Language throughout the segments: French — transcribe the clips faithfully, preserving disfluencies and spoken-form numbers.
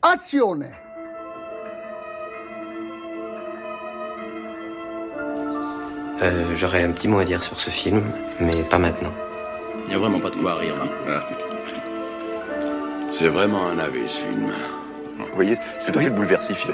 Azione! Euh, j'aurais un petit mot à dire sur ce film, mais pas maintenant. Il n'y a vraiment pas de quoi rire, hein. Voilà. C'est vraiment un navet, ce film. Vous voyez, c'est tout à fait bouleversif.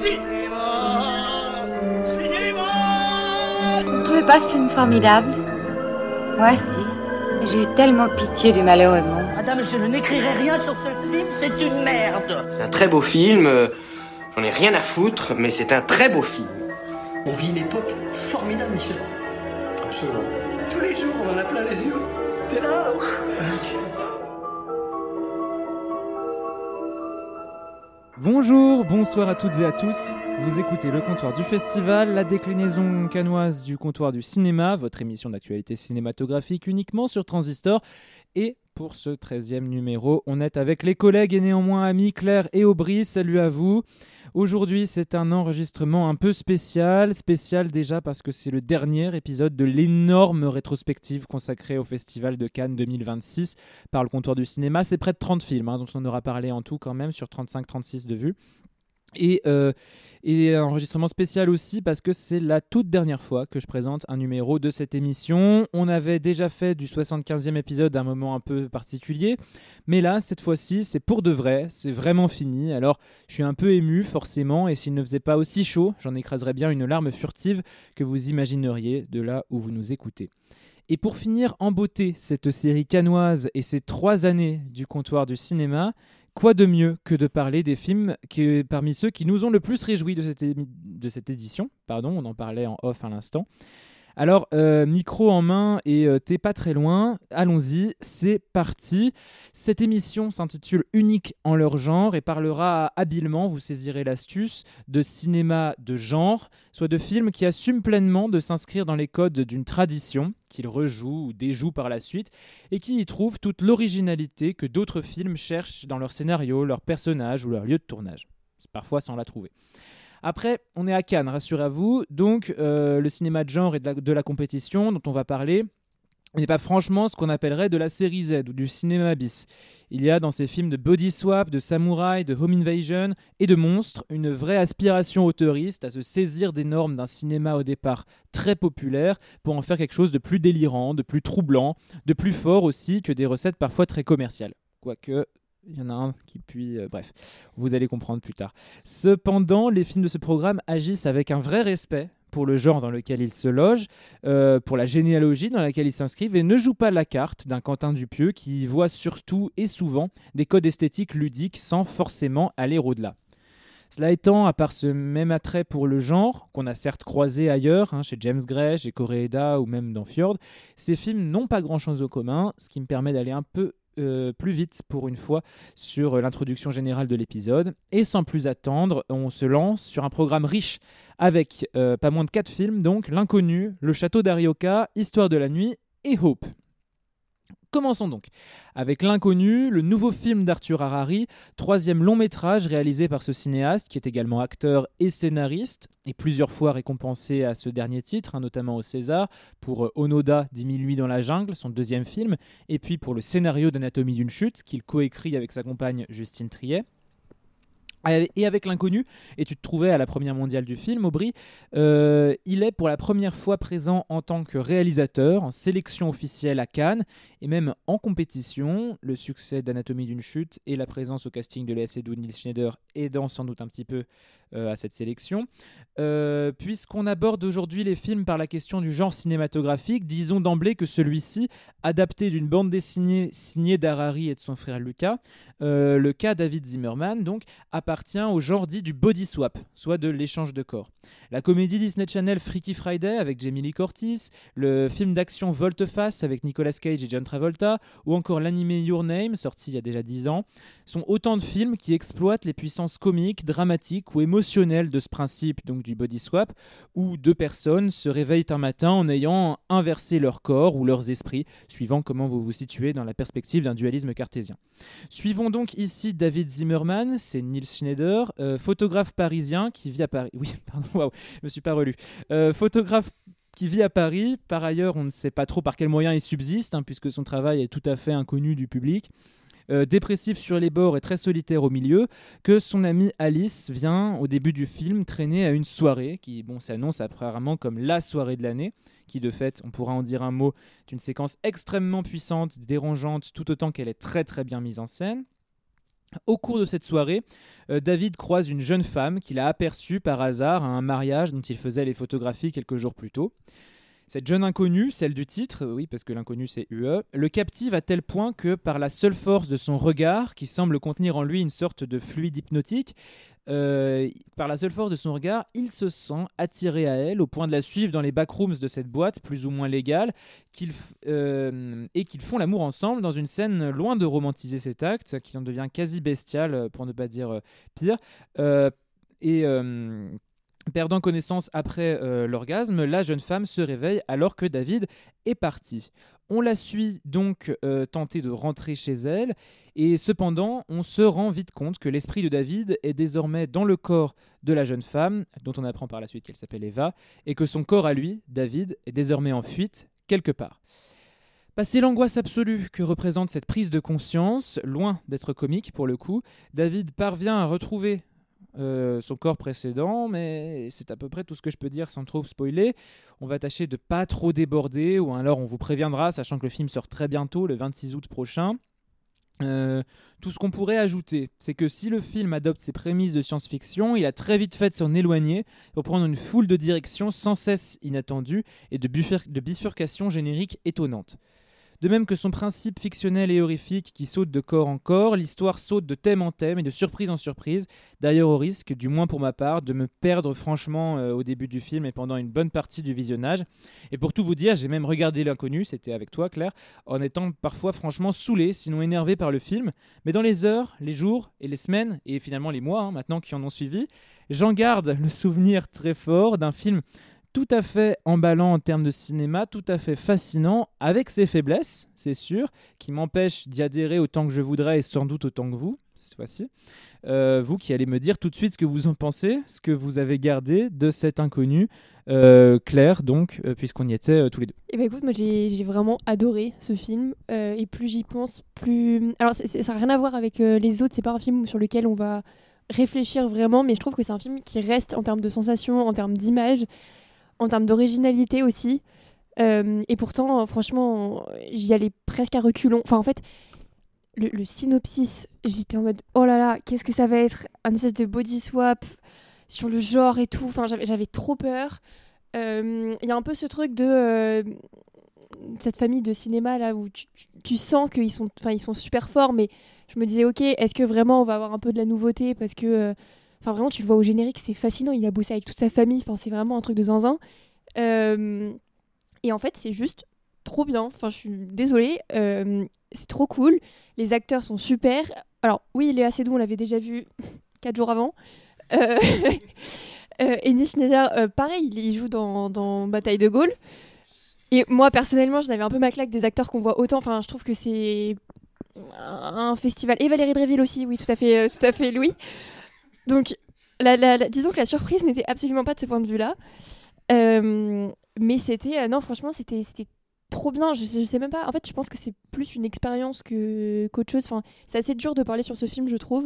Vous ne trouvez pas ce film formidable? Moi, si. J'ai eu tellement pitié du malheureux monde. Madame, je n'écrirai rien sur ce film, c'est une merde. C'est un très beau film, euh, j'en ai rien à foutre, mais c'est un très beau film. On vit une époque formidable, Michel. Absolument. Tous les jours, on en a plein les yeux. T'es là, ouf. Bonjour, bonsoir à toutes et à tous. Vous écoutez Le Comptoir du Festival, la déclinaison cannoise du Comptoir du Cinéma, votre émission d'actualité cinématographique uniquement sur Transistor. Et pour ce treizième numéro, on est avec les collègues et néanmoins amis Claire et Aubry. Salut à vous. Aujourd'hui, c'est un enregistrement un peu spécial. Spécial déjà parce que c'est le dernier épisode de l'énorme rétrospective consacrée au Festival de Cannes deux mille vingt-six par le Comptoir du Cinéma. C'est près de trente films, hein, dont on aura parlé en tout quand même sur trente-cinq trente-six de vues. Et, euh, et un enregistrement spécial aussi parce que c'est la toute dernière fois que je présente un numéro de cette émission. On avait déjà fait du soixante-quinzième épisode à un moment un peu particulier, mais là, cette fois-ci, c'est pour de vrai, c'est vraiment fini. Alors, je suis un peu ému forcément, et s'il ne faisait pas aussi chaud, j'en écraserais bien une larme furtive que vous imagineriez de là où vous nous écoutez. Et pour finir en beauté cette série cannoise et ces trois années du Comptoir du Cinéma, quoi de mieux que de parler des films qui, parmi ceux qui nous ont le plus réjouis de cette, émi- de cette édition. Pardon, on en parlait en off à l'instant. Alors, euh, micro en main et euh, t'es pas très loin, allons-y, c'est parti. Cette émission s'intitule Unique en leur genre et parlera habilement, vous saisirez l'astuce, de cinéma de genre, soit de films qui assument pleinement de s'inscrire dans les codes d'une tradition, qu'ils rejouent ou déjouent par la suite, et qui y trouvent toute l'originalité que d'autres films cherchent dans leur scénario, leurs personnages ou leur lieu de tournage, parfois sans la trouver. Après, on est à Cannes, rassurez-vous, donc euh, le cinéma de genre et de la, de la compétition dont on va parler n'est pas franchement ce qu'on appellerait de la série Z ou du cinéma bis. Il y a dans ces films de body swap, de samouraï, de home invasion et de monstres une vraie aspiration auteuriste à se saisir des normes d'un cinéma au départ très populaire pour en faire quelque chose de plus délirant, de plus troublant, de plus fort aussi que des recettes parfois très commerciales. Quoique... il y en a un qui puis... Euh, bref, vous allez comprendre plus tard. Cependant, les films de ce programme agissent avec un vrai respect pour le genre dans lequel ils se logent, euh, pour la généalogie dans laquelle ils s'inscrivent, et ne jouent pas la carte d'un Quentin Dupieux qui voit surtout et souvent des codes esthétiques ludiques sans forcément aller au-delà. Cela étant, à part ce même attrait pour le genre, qu'on a certes croisé ailleurs, hein, chez James Gray, chez Koreeda ou même dans Fjord, ces films n'ont pas grand-chose en commun, ce qui me permet d'aller un peu Euh, plus vite pour une fois sur l'introduction générale de l'épisode. Et sans plus attendre, on se lance sur un programme riche avec euh, pas moins de quatre films, donc L'Inconnu, Le Château d'Arioka, Histoire de la nuit et Hope. Commençons donc avec L'Inconnu, le nouveau film d'Arthur Harari, troisième long métrage réalisé par ce cinéaste qui est également acteur et scénariste et plusieurs fois récompensé à ce dernier titre, hein, notamment au César pour Onoda, dix mille nuits dans la jungle, son deuxième film, et puis pour le scénario d'Anatomie d'une chute qu'il coécrit avec sa compagne Justine Triet. Et avec L'Inconnu, et tu te trouvais à la première mondiale du film, Aubry, euh, il est pour la première fois présent en tant que réalisateur, en sélection officielle à Cannes, et même en compétition. Le succès d'Anatomie d'une chute et la présence au casting de Léa Seydoux, Nils Schneider aidant sans doute un petit peu euh, à cette sélection. Euh, puisqu'on aborde aujourd'hui les films par la question du genre cinématographique, disons d'emblée que celui-ci, adapté d'une bande dessinée signée d'Harari et de son frère Lucas, euh, le cas David Zimmerman, donc, appartient au genre dit du body swap, soit de l'échange de corps. La comédie Disney Channel Freaky Friday avec Jamie Lee Curtis, le film d'action Volte-Face avec Nicolas Cage et John Travolta, ou encore l'animé Your Name, sorti il y a déjà dix ans, sont autant de films qui exploitent les puissances comiques, dramatiques ou émotionnelles de ce principe, donc du body swap, où deux personnes se réveillent un matin en ayant inversé leur corps ou leurs esprits, suivant comment vous vous situez dans la perspective d'un dualisme cartésien. Suivons donc ici David Zimmerman, c'est Nils Schneider, euh, photographe parisien qui vit à Paris. Oui, pardon, waouh, je me suis pas relu. Euh, photographe qui vit à Paris. Par ailleurs, on ne sait pas trop par quels moyens il subsiste, hein, puisque son travail est tout à fait inconnu du public. euh, dépressif sur les bords et très solitaire au milieu, que son amie Alice vient, au début du film, traîner à une soirée qui bon, s'annonce apparemment comme la soirée de l'année, qui de fait, on pourra en dire un mot, est une séquence extrêmement puissante, dérangeante, tout autant qu'elle est très très bien mise en scène. Au cours de cette soirée, euh, David croise une jeune femme qu'il a aperçue par hasard à un mariage dont il faisait les photographies quelques jours plus tôt. Cette jeune inconnue, celle du titre, oui parce que l'inconnu c'est U E, le captive à tel point que par la seule force de son regard, qui semble contenir en lui une sorte de fluide hypnotique, euh, par la seule force de son regard, il se sent attiré à elle au point de la suivre dans les backrooms de cette boîte plus ou moins légale qu'il f- euh, et qu'ils font l'amour ensemble dans une scène loin de romantiser cet acte, qui en devient quasi bestial pour ne pas dire euh, pire. Euh, et... Euh, Perdant connaissance après euh, l'orgasme, la jeune femme se réveille alors que David est parti. On la suit donc euh, tenter de rentrer chez elle, et cependant, on se rend vite compte que l'esprit de David est désormais dans le corps de la jeune femme, dont on apprend par la suite qu'elle s'appelle Eva, et que son corps à lui, David, est désormais en fuite quelque part. Passé l'angoisse absolue que représente cette prise de conscience, loin d'être comique pour le coup, David parvient à retrouver Euh, son corps précédent, mais c'est à peu près tout ce que je peux dire sans trop spoiler. On va tâcher de pas trop déborder, ou alors on vous préviendra, sachant que le film sort très bientôt, le vingt-six août prochain. Euh, tout ce qu'on pourrait ajouter, c'est que si le film adopte ses prémices de science-fiction, il a très vite fait de s'en éloigner pour prendre une foule de directions sans cesse inattendues et de, bifur- de bifurcations génériques étonnantes. De même que son principe fictionnel et horrifique qui saute de corps en corps, l'histoire saute de thème en thème et de surprise en surprise, d'ailleurs au risque, du moins pour ma part, de me perdre franchement euh, au début du film et pendant une bonne partie du visionnage. Et pour tout vous dire, j'ai même regardé L'Inconnu, c'était avec toi Claire, en étant parfois franchement saoulé, sinon énervé par le film. Mais dans les heures, les jours et les semaines, et finalement les mois hein, maintenant qui en ont suivi, j'en garde le souvenir très fort d'un film tout à fait emballant en termes de cinéma, tout à fait fascinant, avec ses faiblesses, c'est sûr, qui m'empêchent d'y adhérer autant que je voudrais et sans doute autant que vous, cette fois-ci. Euh, vous qui allez me dire tout de suite ce que vous en pensez, ce que vous avez gardé de cet inconnu. Euh, Claire, donc, euh, puisqu'on y était euh, tous les deux. Eh ben écoute, moi j'ai, j'ai vraiment adoré ce film, euh, et plus j'y pense, plus... Alors c'est, c'est, ça n'a rien à voir avec euh, les autres, c'est pas un film sur lequel on va réfléchir vraiment, mais je trouve que c'est un film qui reste en termes de sensations, en termes d'image, en termes d'originalité aussi. Euh, et pourtant, franchement, j'y allais presque à reculons. Enfin, en fait, le, le synopsis, j'étais en mode « Oh là là, qu'est-ce que ça va être ?» Un espèce de body swap sur le genre et tout. Enfin, j'avais, j'avais trop peur. Il euh, y a un peu ce truc de... Euh, cette famille de cinéma, là, où tu, tu, tu sens qu'ils sont, ils sont super forts, mais je me disais « Ok, est-ce que vraiment on va avoir un peu de la nouveauté ?» Parce que... Euh, Enfin, vraiment, tu le vois au générique, c'est fascinant. Il a bossé avec toute sa famille. Enfin, c'est vraiment un truc de zinzin. Euh... Et en fait, c'est juste trop bien. Enfin, je suis désolée. Euh... C'est trop cool. Les acteurs sont super. Alors, oui, Léa Seydoux, on l'avait déjà vu quatre jours avant. Euh... euh, Eddie Schneider, euh, pareil, il joue dans, dans Bataille de Gaulle. Et moi, personnellement, j'en avais un peu ma claque des acteurs qu'on voit autant. Enfin, je trouve que c'est un festival. Et Valérie Dréville aussi, oui, tout à fait, euh, tout à fait Louis. Donc, la, la, la, disons que la surprise n'était absolument pas de ce point de vue-là. Euh, mais c'était... Euh, non, franchement, c'était, c'était trop bien. Je, je sais même pas... En fait, je pense que c'est plus une expérience que, qu'autre chose. Enfin, c'est assez dur de parler sur ce film, je trouve.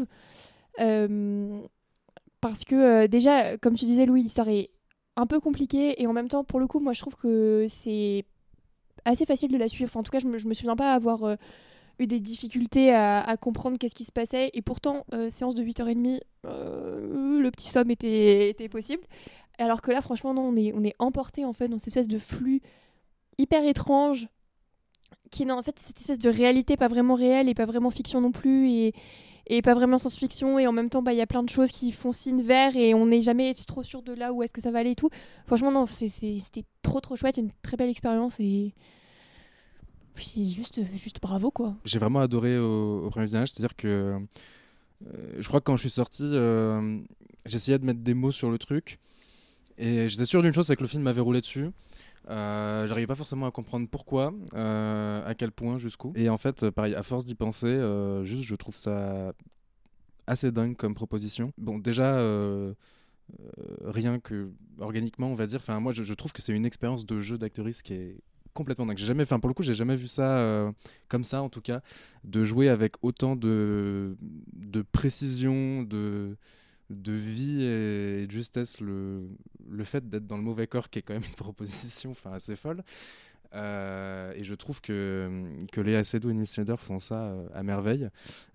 Euh, parce que, euh, déjà, comme tu disais, Louis, l'histoire est un peu compliquée. Et en même temps, pour le coup, moi, je trouve que c'est assez facile de la suivre. Enfin, en tout cas, je me, je me souviens pas avoir... Euh, eu des difficultés à, à comprendre qu'est-ce qui se passait, et pourtant euh, séance de huit heures trente, euh, le petit somme était, était possible, alors que là franchement non, on est, on est emporté en fait dans cette espèce de flux hyper étrange qui est en fait cette espèce de réalité pas vraiment réelle et pas vraiment fiction non plus, et, et pas vraiment science-fiction, et en même temps bah, y a plein de choses qui font signe vert et on n'est jamais trop sûr de là où est-ce que ça va aller et tout. Franchement non, c'est, c'est, c'était trop trop chouette, une très belle expérience, et puis juste, juste bravo quoi. J'ai vraiment adoré au, au premier visionnage, c'est-à-dire que euh, je crois que quand je suis sorti, euh, j'essayais de mettre des mots sur le truc et j'étais sûr d'une chose, c'est que le film m'avait roulé dessus. Euh, j'arrivais pas forcément à comprendre pourquoi, euh, à quel point, jusqu'où. Et en fait, pareil, à force d'y penser, euh, juste je trouve ça assez dingue comme proposition. Bon, déjà, euh, euh, rien que organiquement, on va dire, enfin moi je, je trouve que c'est une expérience de jeu d'actrice qui est complètement dingue. J'ai jamais, enfin pour le coup, j'ai jamais vu ça euh, comme ça, en tout cas, de jouer avec autant de, de précision, de, de vie et, et de justesse. Le, le fait d'être dans le mauvais corps, qui est quand même une proposition, enfin assez folle. Euh, et je trouve que, que Léa Seydoux et Neil Schneider font ça euh, à merveille.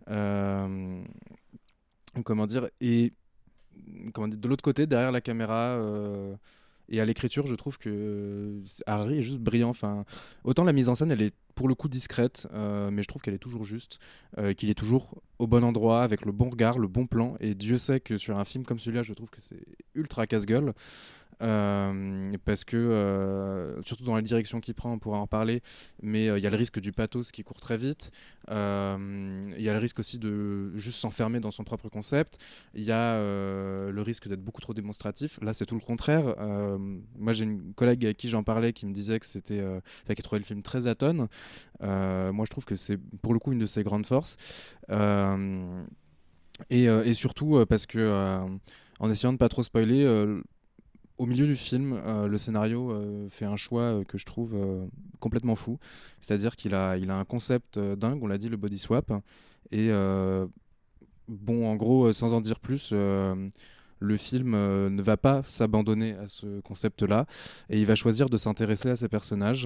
Euh, comment dire, et comment dire, de l'autre côté, derrière la caméra euh, et à l'écriture, je trouve que euh, Harry est juste brillant. Enfin, autant la mise en scène, elle est pour le coup discrète, euh, mais je trouve qu'elle est toujours juste, euh, qu'il est toujours au bon endroit, avec le bon regard, le bon plan. Et Dieu sait que sur un film comme celui-là, je trouve que c'est ultra casse-gueule. Euh, parce que euh, surtout dans la direction qu'il prend, on pourra en reparler, mais il euh, y a le risque du pathos qui court très vite, il euh, y a le risque aussi de juste s'enfermer dans son propre concept, il y a euh, le risque d'être beaucoup trop démonstratif. Là c'est tout le contraire. Euh, moi j'ai une collègue avec qui j'en parlais qui me disait que c'était euh, qui trouvait le film très atone. Euh, moi je trouve que c'est pour le coup une de ses grandes forces, euh, et, euh, et surtout euh, parce que euh, en essayant de pas trop spoiler, euh, au milieu du film, euh, le scénario euh, fait un choix euh, que je trouve euh, complètement fou. C'est-à-dire qu'il a, il a un concept euh, dingue, on l'a dit, le body swap. Et euh, bon, en gros, euh, sans en dire plus, euh, le film euh, ne va pas s'abandonner à ce concept-là. Et il va choisir de s'intéresser à ces personnages.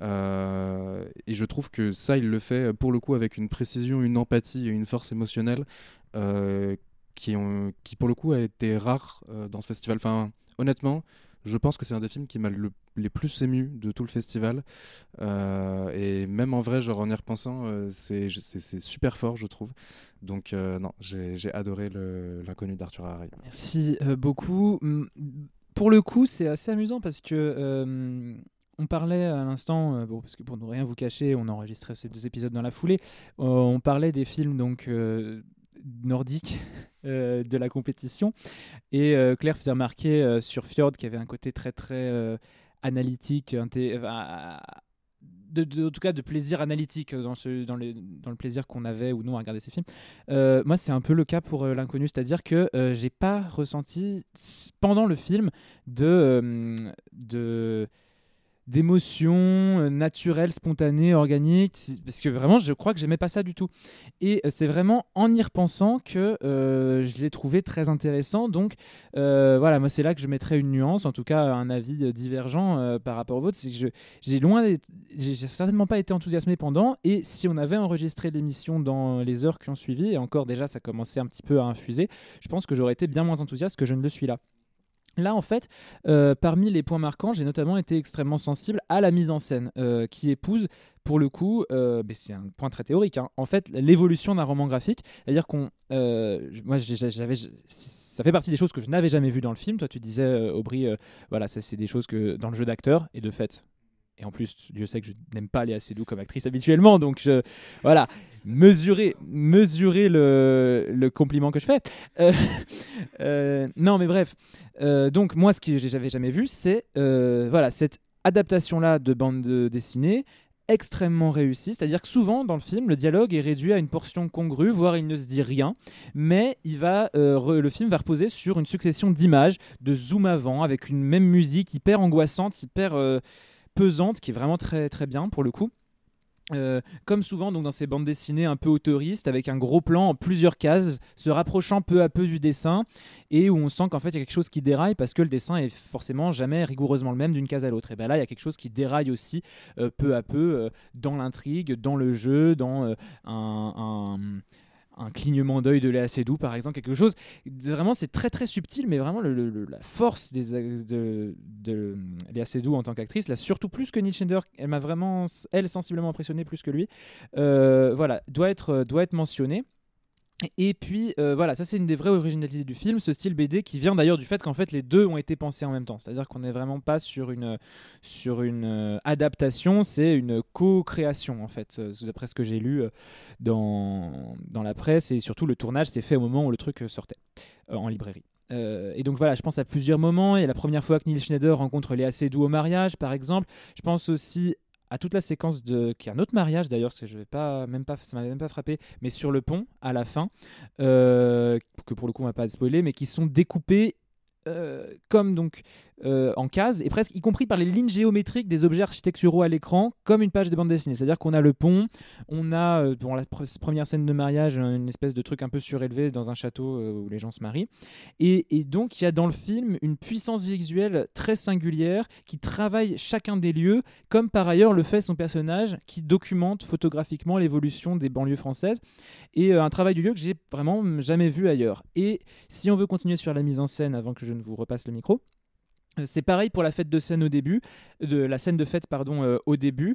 Euh, et je trouve que ça, il le fait pour le coup avec une précision, une empathie et une force émotionnelle euh, qui, ont, qui, pour le coup, a été rare euh, dans ce festival. Enfin, honnêtement, je pense que c'est un des films qui m'a le, les plus ému de tout le festival. Euh, et même en vrai, genre en y repensant, euh, c'est, c'est, c'est super fort, je trouve. Donc euh, non, j'ai, j'ai adoré le, l'inconnu d'Arthur Harry. Merci euh, beaucoup. Pour le coup, c'est assez amusant parce que euh, on parlait à l'instant, euh, bon, parce que pour ne rien vous cacher, on a enregistré ces deux épisodes dans la foulée. Euh, on parlait des films donc euh, nordiques euh, de la compétition, et euh, Claire faisait remarquer euh, sur Fjord qu'il y avait un côté très très euh, analytique, inté- euh, de, de, en tout cas de plaisir analytique dans, ce, dans, les, dans le plaisir qu'on avait ou non à regarder ces films. Euh, moi c'est un peu le cas pour euh, l'inconnu, c'est-à-dire que euh, j'ai pas ressenti pendant le film de, euh, de d'émotions naturelles, spontanées, organiques, parce que vraiment je crois que j'aimais pas ça du tout. Et c'est vraiment en y repensant que euh, je l'ai trouvé très intéressant. Donc euh, voilà, moi c'est là que je mettrais une nuance, en tout cas un avis divergent euh, par rapport au vôtre. C'est que je, j'ai loin d'être, j'ai, j'ai certainement pas été enthousiasmé pendant, et si on avait enregistré l'émission dans les heures qui ont suivi, et encore déjà ça commençait un petit peu à infuser, je pense que j'aurais été bien moins enthousiaste que je ne le suis là. Là, en fait, euh, parmi les points marquants, j'ai notamment été extrêmement sensible à la mise en scène, euh, qui épouse, pour le coup, euh, mais c'est un point très théorique, hein, en fait, l'évolution d'un roman graphique. C'est-à-dire qu'on, euh, moi, j'avais, ça fait partie des choses que je n'avais jamais vues dans le film. Toi, tu disais, euh, Aubry, euh, voilà, ça, c'est des choses que dans le jeu d'acteur, et de fait. Et en plus, Dieu sait que je n'aime pas Léa Seydoux comme actrice habituellement, donc je, voilà, mesurez, mesurez le, le compliment que je fais. Euh, euh, non, mais bref. Euh, donc moi, ce que j'avais jamais vu, c'est euh, voilà, cette adaptation-là de bande de dessinée extrêmement réussie. C'est-à-dire que souvent, dans le film, le dialogue est réduit à une portion congrue, voire il ne se dit rien, mais il va, euh, re, le film va reposer sur une succession d'images, de zoom avant, avec une même musique hyper angoissante, hyper... Euh, pesante, qui est vraiment très très bien pour le coup. Euh, comme souvent donc dans ces bandes dessinées un peu autoristes, avec un gros plan en plusieurs cases, se rapprochant peu à peu du dessin, et où on sent qu'en fait il y a quelque chose qui déraille parce que le dessin est forcément jamais rigoureusement le même d'une case à l'autre. Et bien là il y a quelque chose qui déraille aussi euh, peu à peu euh, dans l'intrigue, dans le jeu, dans euh, un... un un clignement d'œil de Léa Seydoux par exemple, quelque chose vraiment, c'est très très subtil, mais vraiment le, le, la force des, de, de Léa Seydoux en tant qu'actrice, là surtout plus que Neil Schneider, elle m'a vraiment, elle, sensiblement impressionnée plus que lui, euh, voilà, doit être, doit être mentionnée. Et puis euh, voilà, ça c'est une des vraies originalités du film, ce style B D qui vient d'ailleurs du fait qu'en fait les deux ont été pensés en même temps, c'est-à-dire qu'on n'est vraiment pas sur une, sur une euh, adaptation, c'est une co-création en fait, euh, d'après ce que j'ai lu euh, dans, dans la presse, et surtout le tournage s'est fait au moment où le truc sortait euh, en librairie. Euh, et donc voilà, je pense à plusieurs moments. Il y a la première fois que Neil Schneider rencontre Léa Seydoux au mariage par exemple, je pense aussi à toute la séquence de qui est un autre mariage d'ailleurs, parce que je vais pas même pas ça m'avait même pas frappé, mais sur le pont à la fin, euh, que pour le coup on va pas spoiler, mais qui sont découpés euh, comme donc euh, en cases, et presque y compris par les lignes géométriques des objets architecturaux à l'écran, comme une page de bande dessinée. C'est-à-dire qu'on a le pont, on a euh, pour la pr- première scène de mariage une espèce de truc un peu surélevé dans un château euh, où les gens se marient, et, et donc il y a dans le film une puissance visuelle très singulière qui travaille chacun des lieux, comme par ailleurs le fait son personnage qui documente photographiquement l'évolution des banlieues françaises, et euh, un travail du lieu que j'ai vraiment jamais vu ailleurs. Et si on veut continuer sur la mise en scène avant que je ne vous repasse le micro, c'est pareil pour la fête de scène au début, de la scène de fête pardon euh, au début.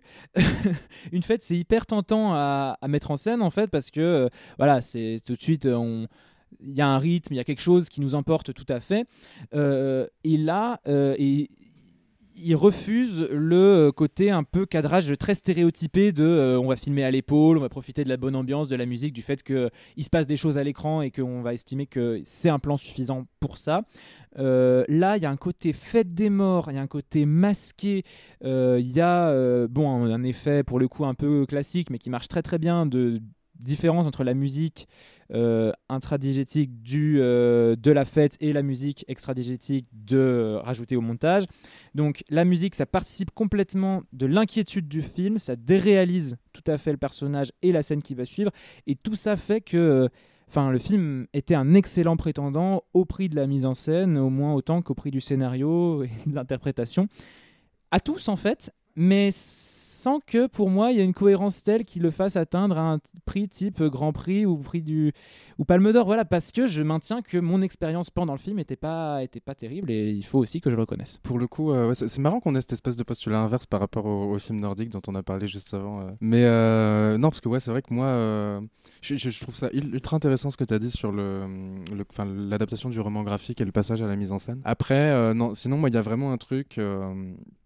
Une fête, c'est hyper tentant à, à mettre en scène en fait, parce que euh, voilà, c'est tout de suite on il y a un rythme, il y a quelque chose qui nous emporte tout à fait. Euh, et là, euh, et il refuse le côté un peu cadrage très stéréotypé de euh, on va filmer à l'épaule, on va profiter de la bonne ambiance, de la musique, du fait qu'il se passe des choses à l'écran et qu'on va estimer que c'est un plan suffisant pour ça. Euh, là, il y a un côté fête des morts, il y a un côté masqué, il euh, y a euh, bon, un, un effet pour le coup un peu classique, mais qui marche très très bien, de différence entre la musique euh, intradigétique du, euh, de la fête et la musique extradigétique de, euh, rajoutée au montage. Donc la musique, ça participe complètement de l'inquiétude du film, ça déréalise tout à fait le personnage et la scène qui va suivre, et tout ça fait que enfin, le film était un excellent prétendant au prix de la mise en scène, au moins autant qu'au prix du scénario et de l'interprétation. À tous en fait, mais sans que pour moi il y ait une cohérence telle qui le fasse atteindre un t- prix type Grand Prix ou prix du ou Palme d'Or, voilà, parce que je maintiens que mon expérience pendant le film était pas était pas terrible, et il faut aussi que je le reconnaisse. Pour le coup, euh, ouais, c'est, c'est marrant qu'on ait cette espèce de postulat inverse par rapport au, au film nordique dont on a parlé juste avant. Euh. Mais euh, non, parce que ouais, c'est vrai que moi, euh, je, je, je trouve ça ultra intéressant ce que tu as dit sur le, le, enfin, l'adaptation du roman graphique et le passage à la mise en scène. Après, euh, non, sinon moi il y a vraiment un truc. Euh,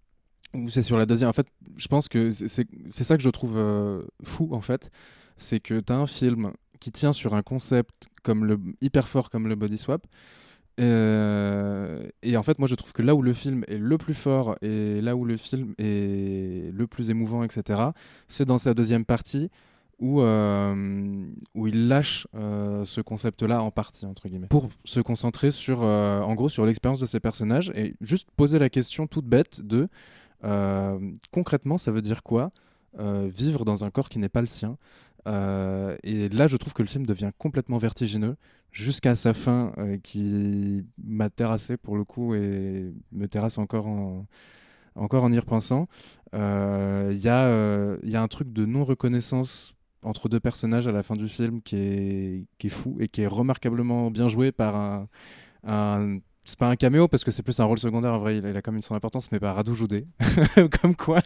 Ou c'est sur la deuxième. En fait, je pense que c'est, c'est, c'est ça que je trouve euh, fou, en fait. C'est que tu as un film qui tient sur un concept comme le, hyper fort comme le body swap. Euh, et en fait, moi, je trouve que là où le film est le plus fort et là où le film est le plus émouvant, et cetera, c'est dans sa deuxième partie où, euh, où il lâche euh, ce concept-là en partie, entre guillemets, pour se concentrer sur, euh, en gros, sur l'expérience de ces personnages et juste poser la question toute bête de Euh, concrètement, ça veut dire quoi euh, vivre dans un corps qui n'est pas le sien. Euh, et là, je trouve que le film devient complètement vertigineux jusqu'à sa fin, euh, qui m'a terrassé pour le coup et me terrasse encore en, encore en y repensant. Il euh, y, euh, y a un truc de non-reconnaissance entre deux personnages à la fin du film qui est, qui est fou et qui est remarquablement bien joué par un... un c'est pas un caméo parce que c'est plus un rôle secondaire, en vrai il a, il a quand même son importance, mais par Radou Joudé. Comme quoi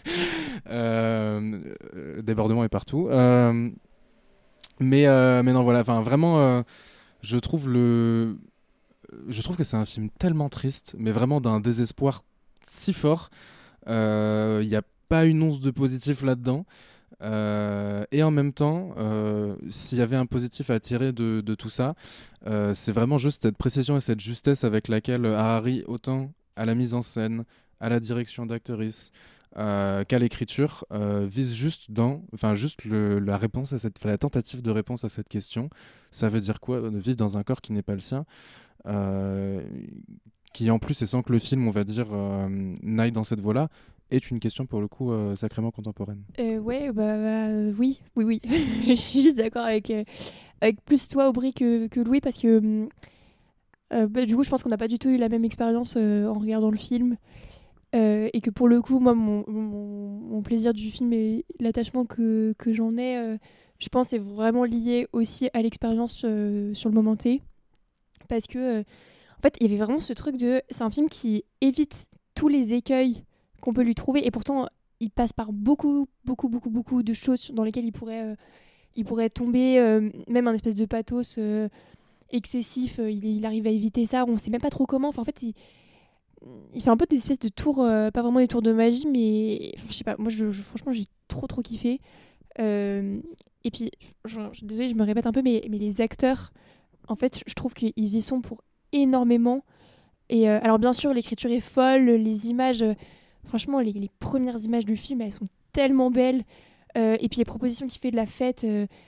euh, euh, débordement est partout, euh, mais, euh, mais non voilà, enfin vraiment euh, je trouve le je trouve que c'est un film tellement triste, mais vraiment d'un désespoir si fort. Il euh, n'y a pas une once de positif là-dedans. Euh, et en même temps, euh, s'il y avait un positif à tirer de, de tout ça, euh, c'est vraiment juste cette précision et cette justesse avec laquelle Harari, autant à la mise en scène, à la direction d'actrice, euh, qu'à l'écriture, euh, vise juste dans, enfin juste le, la réponse à cette, la tentative de réponse à cette question. Ça veut dire quoi de vivre dans un corps qui n'est pas le sien, euh, qui en plus, et sans que le film, on va dire, euh, n'aille dans cette voie-là, est une question pour le coup euh, sacrément contemporaine. Euh, ouais, bah, bah euh, oui, oui, oui. Je suis juste d'accord avec, euh, avec plus toi, Aubry, que, que Louis, parce que euh, bah, du coup, je pense qu'on n'a pas du tout eu la même expérience euh, en regardant le film. Euh, et que pour le coup, moi, mon, mon, mon plaisir du film et l'attachement que, que j'en ai, euh, je pense, est vraiment lié aussi à l'expérience euh, sur le moment T. Parce que, euh, en fait, il y avait vraiment ce truc de... C'est un film qui évite tous les écueils qu'on peut lui trouver, et pourtant il passe par beaucoup beaucoup beaucoup beaucoup de choses dans lesquelles il pourrait euh, il pourrait tomber, euh, même un espèce de pathos euh, excessif, euh, il, il arrive à éviter ça, on sait même pas trop comment, enfin en fait il, il fait un peu des espèces de tours, euh, pas vraiment des tours de magie, mais enfin, je sais pas, moi je, je, franchement j'ai trop trop kiffé, euh, et puis je, je, je, désolée je me répète un peu, mais, mais les acteurs en fait je trouve qu'ils y sont pour énormément, et euh, alors bien sûr l'écriture est folle, les images euh, franchement, les, les premières images du film, elles sont tellement belles. Euh, et puis les propositions qu'il fait de la fête, euh,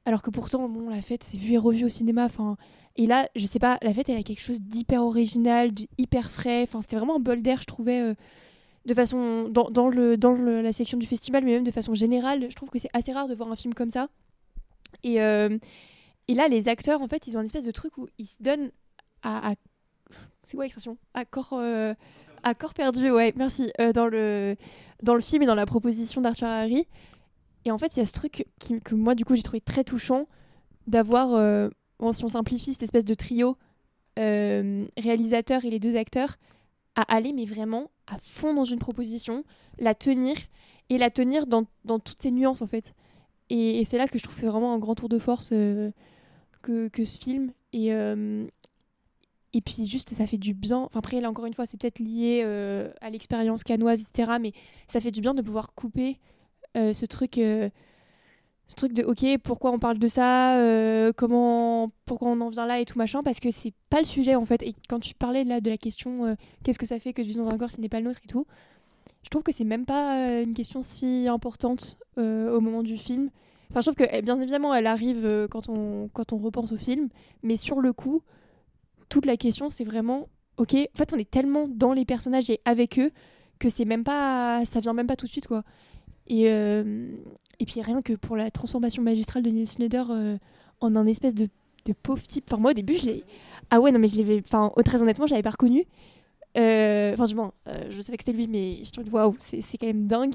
Alors que pourtant, bon, La Fête, c'est vu et revu au cinéma. Enfin, et là, je sais pas, La Fête, elle a quelque chose d'hyper original, d'hyper frais. Enfin, c'était vraiment un bol d'air, je trouvais, euh, de façon dans, dans, le, dans le, la section du festival, mais même de façon générale. Je trouve que c'est assez rare de voir un film comme ça. Et, euh, et là, les acteurs, en fait, ils ont une espèce de truc où ils se donnent à... à c'est quoi l'expression ? À corps, euh, à corps perdu, ouais, merci. Euh, dans, le, dans le film et dans la proposition d'Arthur Harry. Et en fait, il y a ce truc qui, que moi, du coup, j'ai trouvé très touchant d'avoir, euh, bon, si on simplifie, cette espèce de trio euh, réalisateur et les deux acteurs à aller, mais vraiment à fond dans une proposition, la tenir et la tenir dans, dans toutes ses nuances, en fait. Et, et c'est là que je trouve que c'est vraiment un grand tour de force euh, que, que ce film. Et, euh, et puis, juste, ça fait du bien. Enfin, après, là, encore une fois, c'est peut-être lié euh, à l'expérience cannoise, et cetera. Mais ça fait du bien de pouvoir couper Euh, ce truc euh, ce truc de ok, pourquoi on parle de ça, euh, comment pourquoi on en vient là et tout machin, parce que c'est pas le sujet en fait. Et quand tu parlais là de la question euh, qu'est-ce que ça fait que de vivre dans un corps qui n'est pas le nôtre et tout, je trouve que c'est même pas euh, une question si importante euh, au moment du film. Enfin, je trouve que bien évidemment elle arrive euh, quand on quand on repense au film, mais sur le coup toute la question c'est vraiment ok, en fait on est tellement dans les personnages et avec eux que c'est même pas ça vient même pas tout de suite quoi. Et, euh, et puis rien que pour la transformation magistrale de Neil Schneider euh, en un espèce de, de pauvre type. Enfin, moi au début, je l'ai. Ah ouais, non, mais je l'avais. Enfin, très honnêtement, je l'avais pas reconnu. Euh, enfin, du moins, euh, je savais que c'était lui, mais je trouvais waouh, c'est, c'est quand même dingue.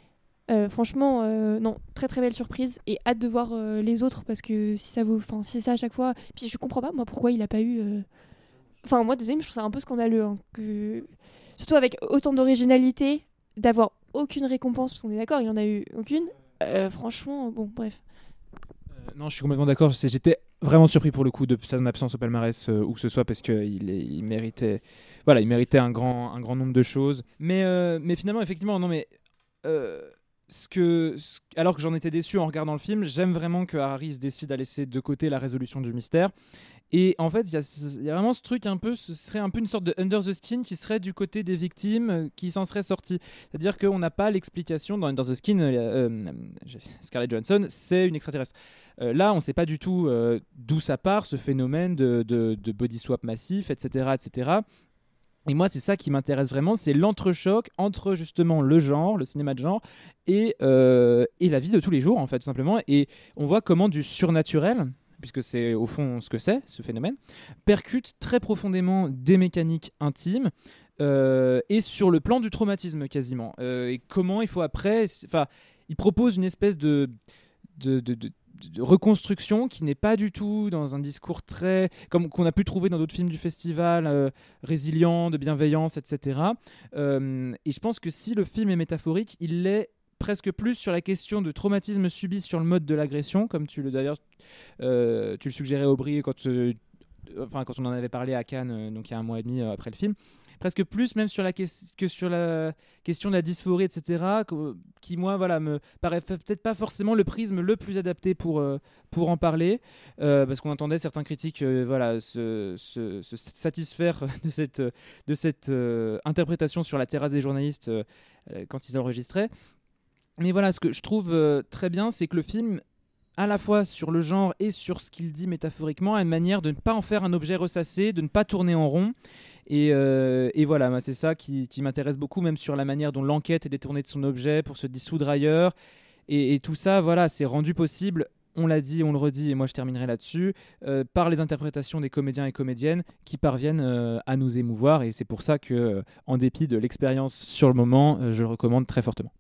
Euh, franchement, euh, non, très très belle surprise et hâte de voir euh, les autres parce que si ça vaut. Enfin, si c'est ça à chaque fois. Puis je comprends pas, moi, pourquoi il a pas eu. Euh... Enfin, moi, désolé, mais je trouve ça un peu scandaleux. Hein, que... Surtout avec autant d'originalité, d'avoir aucune récompense, parce qu'on est d'accord, il n'y en a eu aucune. Euh, franchement, bon, bref. Euh, non, je suis complètement d'accord. C'est, j'étais vraiment surpris pour le coup de son absence au palmarès euh, ou que ce soit parce qu'il il méritait, voilà, il méritait un grand, un grand nombre de choses. Mais, euh, mais finalement, effectivement, non, mais euh, ce que, ce, alors que j'en étais déçu en regardant le film, j'aime vraiment que Harry se décide à laisser de côté la résolution du mystère. Et en fait, il y, y a vraiment ce truc un peu, ce serait un peu une sorte de Under the Skin qui serait du côté des victimes, euh, qui s'en serait sorti. C'est-à-dire qu'on n'a pas l'explication dans Under the Skin. Euh, euh, Scarlett Johansson, c'est une extraterrestre. Euh, là, on ne sait pas du tout euh, d'où ça part, ce phénomène de, de, de body swap massif, et cetera, et cetera. Et moi, c'est ça qui m'intéresse vraiment, c'est l'entrechoc entre justement le genre, le cinéma de genre, et, euh, et la vie de tous les jours, en fait, tout simplement. Et on voit comment du surnaturel, puisque c'est au fond ce que c'est, ce phénomène, percute très profondément des mécaniques intimes euh, et sur le plan du traumatisme quasiment. Euh, et comment il faut après... Enfin, il propose une espèce de, de, de, de, de reconstruction qui n'est pas du tout dans un discours très... comme qu'on a pu trouver dans d'autres films du festival, euh, résilient, de bienveillance, et cetera. Euh, et je pense que si le film est métaphorique, il l'est presque plus sur la question de traumatisme subi sur le mode de l'agression, comme tu le d'ailleurs euh, tu le suggérais Aubry quand, euh, enfin, quand on en avait parlé à Cannes, euh, donc il y a un mois et demi euh, après le film, presque plus même sur la que, que sur la question de la dysphorie, et cetera, que, qui moi voilà me paraît peut-être pas forcément le prisme le plus adapté pour euh, pour en parler, euh, parce qu'on entendait certains critiques euh, voilà se, se, se satisfaire de cette de cette euh, interprétation sur la terrasse des journalistes euh, quand ils enregistraient. Mais voilà, ce que je trouve euh, très bien, c'est que le film, à la fois sur le genre et sur ce qu'il dit métaphoriquement, a une manière de ne pas en faire un objet ressassé, de ne pas tourner en rond. Et, euh, et voilà, moi, c'est ça qui, qui m'intéresse beaucoup, même sur la manière dont l'enquête est détournée de son objet pour se dissoudre ailleurs. Et, et tout ça, voilà, c'est rendu possible, on l'a dit, on le redit, et moi je terminerai là-dessus, euh, par les interprétations des comédiens et comédiennes qui parviennent euh, à nous émouvoir. Et c'est pour ça que, euh, en dépit de l'expérience sur le moment, euh, je le recommande très fortement.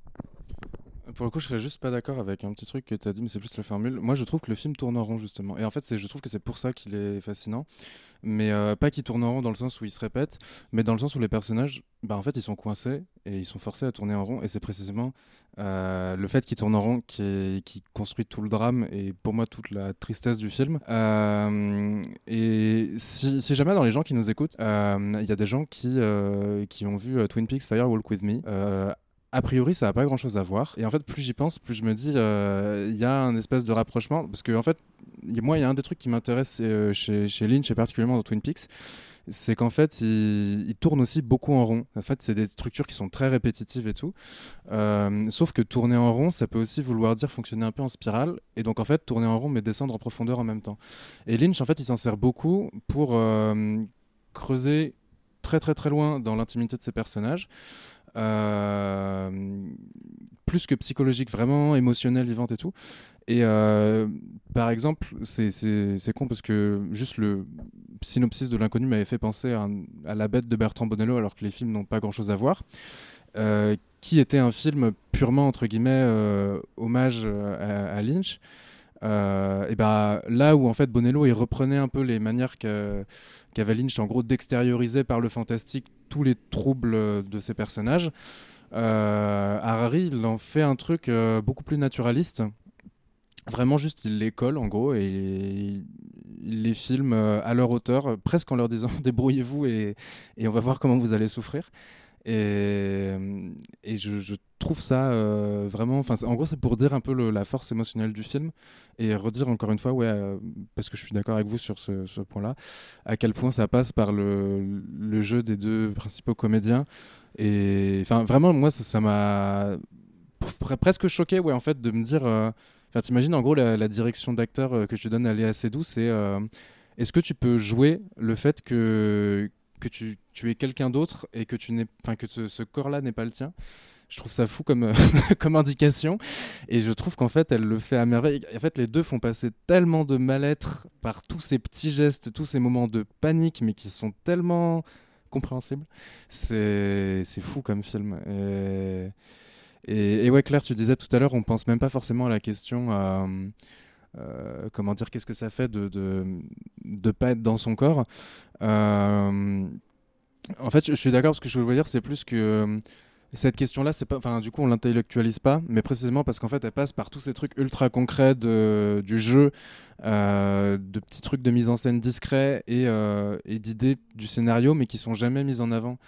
Pour le coup, je serais juste pas d'accord avec un petit truc que tu as dit, mais c'est plus la formule. Moi, je trouve que le film tourne en rond, justement. Et en fait, c'est, je trouve que c'est pour ça qu'il est fascinant. Mais euh, pas qu'il tourne en rond dans le sens où il se répète, mais dans le sens où les personnages, bah, en fait, ils sont coincés et ils sont forcés à tourner en rond. Et c'est précisément euh, le fait qu'ils tournent en rond qui, est, qui construit tout le drame et pour moi toute la tristesse du film. Euh, et si, si jamais dans les gens qui nous écoutent, il euh, y a des gens qui, euh, qui ont vu Twin Peaks Fire Walk With Me. Euh, a priori, ça n'a pas grand-chose à voir. Et en fait, plus j'y pense, plus je me dis, il euh, y a un espèce de rapprochement. Parce que, en fait, y, moi, il y a un des trucs qui m'intéresse euh, chez, chez Lynch, et particulièrement dans Twin Peaks, c'est qu'en fait, il, il tourne aussi beaucoup en rond. En fait, c'est des structures qui sont très répétitives et tout. Euh, sauf que tourner en rond, ça peut aussi vouloir dire fonctionner un peu en spirale. Et donc, en fait, tourner en rond, mais descendre en profondeur en même temps. Et Lynch, en fait, il s'en sert beaucoup pour euh, creuser très, très, très loin dans l'intimité de ses personnages. Euh, plus que psychologique, vraiment émotionnel, vivante et tout. Et euh, par exemple, c'est, c'est, c'est con parce que juste le synopsis de L'Inconnu m'avait fait penser à, un, à La Bête de Bertrand Bonello, alors que les films n'ont pas grand-chose à voir, euh, qui était un film purement, entre guillemets, euh, hommage à, à Lynch. Euh, et ben là où en fait Bonello il reprenait un peu les manières qu'a, qu'avait Lynch en gros d'extérioriser par le fantastique tous les troubles de ses personnages, euh, Harari il en fait un truc euh, beaucoup plus naturaliste, vraiment juste il les colle en gros et il, il les filme euh, à leur hauteur, presque en leur disant débrouillez-vous et, et on va voir comment vous allez souffrir. Et, et je, je trouve ça euh, vraiment, enfin en gros c'est pour dire un peu le, la force émotionnelle du film et redire encore une fois ouais euh, parce que je suis d'accord avec vous sur ce, ce point là à quel point ça passe par le, le jeu des deux principaux comédiens et enfin vraiment moi ça, ça m'a pr- presque choqué ouais en fait de me dire enfin euh, t'imagines en gros la, la direction d'acteur euh, que tu donnes à Léa Seydoux c'est euh, est-ce que tu peux jouer le fait que que tu, tu es quelqu'un d'autre et que, tu n'es, que ce, ce corps-là n'est pas le tien. Je trouve ça fou comme, comme indication. Et je trouve qu'en fait, elle le fait à merveille. En fait, les deux font passer tellement de mal-être par tous ces petits gestes, tous ces moments de panique, mais qui sont tellement compréhensibles. C'est, c'est fou comme film. Et, et, et ouais, Claire, tu disais tout à l'heure, on pense même pas forcément à la question... Euh, Euh, comment dire, qu'est-ce que ça fait de de, de pas être dans son corps. Euh, en fait, je, je suis d'accord, ce que je veux dire, c'est plus que euh, cette question-là, c'est pas, enfin, du coup, on l'intellectualise pas, mais précisément parce qu'en fait, elle passe par tous ces trucs ultra concrets de, du jeu, euh, de petits trucs de mise en scène discrets et, euh, et d'idées du scénario, mais qui sont jamais mises en avant.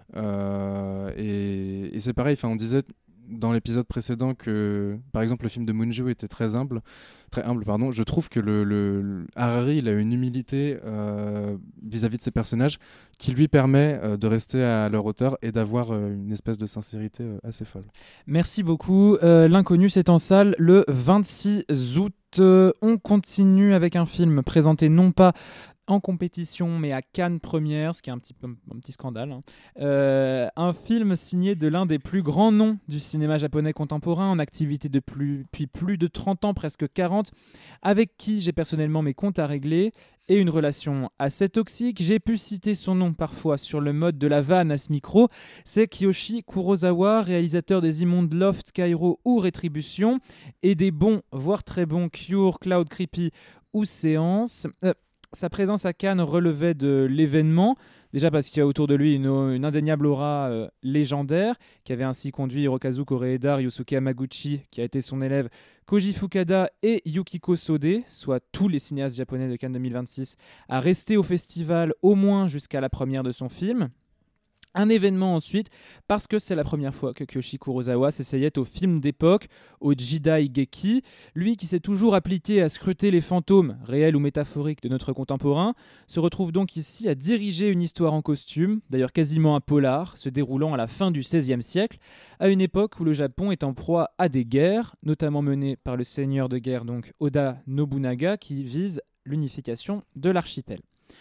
Euh, et, et c'est pareil, enfin, on disait dans l'épisode précédent que, par exemple, le film de Munju était très humble, très humble, pardon. Je trouve que le, le, le Harari, il a une humilité euh, vis-à-vis de ses personnages qui lui permet euh, de rester à leur hauteur et d'avoir euh, une espèce de sincérité euh, assez folle. Merci beaucoup. Euh, L'Inconnu, c'est en salle le vingt-six août. Euh, on continue avec un film présenté non pas en compétition, mais à Cannes première, ce qui est un petit, un petit scandale. Hein. Euh, un film signé de l'un des plus grands noms du cinéma japonais contemporain, en activité depuis, depuis plus de trente ans, presque quarante, avec qui j'ai personnellement mes comptes à régler et une relation assez toxique. J'ai pu citer son nom parfois sur le mode de la vanne à ce micro. C'est Kiyoshi Kurosawa, réalisateur des immondes Loft, Kairo ou Rétribution, et des bons, voire très bons Cure, Cloud Creepy ou Séance. Euh, Sa présence à Cannes relevait de l'événement, déjà parce qu'il y a autour de lui une, une indéniable aura euh, légendaire, qui avait ainsi conduit Hirokazu Koreeda, Ryosuke Hamaguchi, qui a été son élève, Koji Fukada et Yukiko Sode, soit tous les cinéastes japonais de Cannes deux mille vingt-six, à rester au festival au moins jusqu'à la première de son film. Un événement ensuite, parce que c'est la première fois que Kiyoshi Kurosawa s'essayait au film d'époque, au Jidai Geki. Lui qui s'est toujours appliqué à scruter les fantômes, réels ou métaphoriques, de notre contemporain, se retrouve donc ici à diriger une histoire en costume, d'ailleurs quasiment un polar, se déroulant à la fin du seizième siècle, à une époque où le Japon est en proie à des guerres, notamment menées par le seigneur de guerre donc Oda Nobunaga, qui vise l'unification de l'archipel.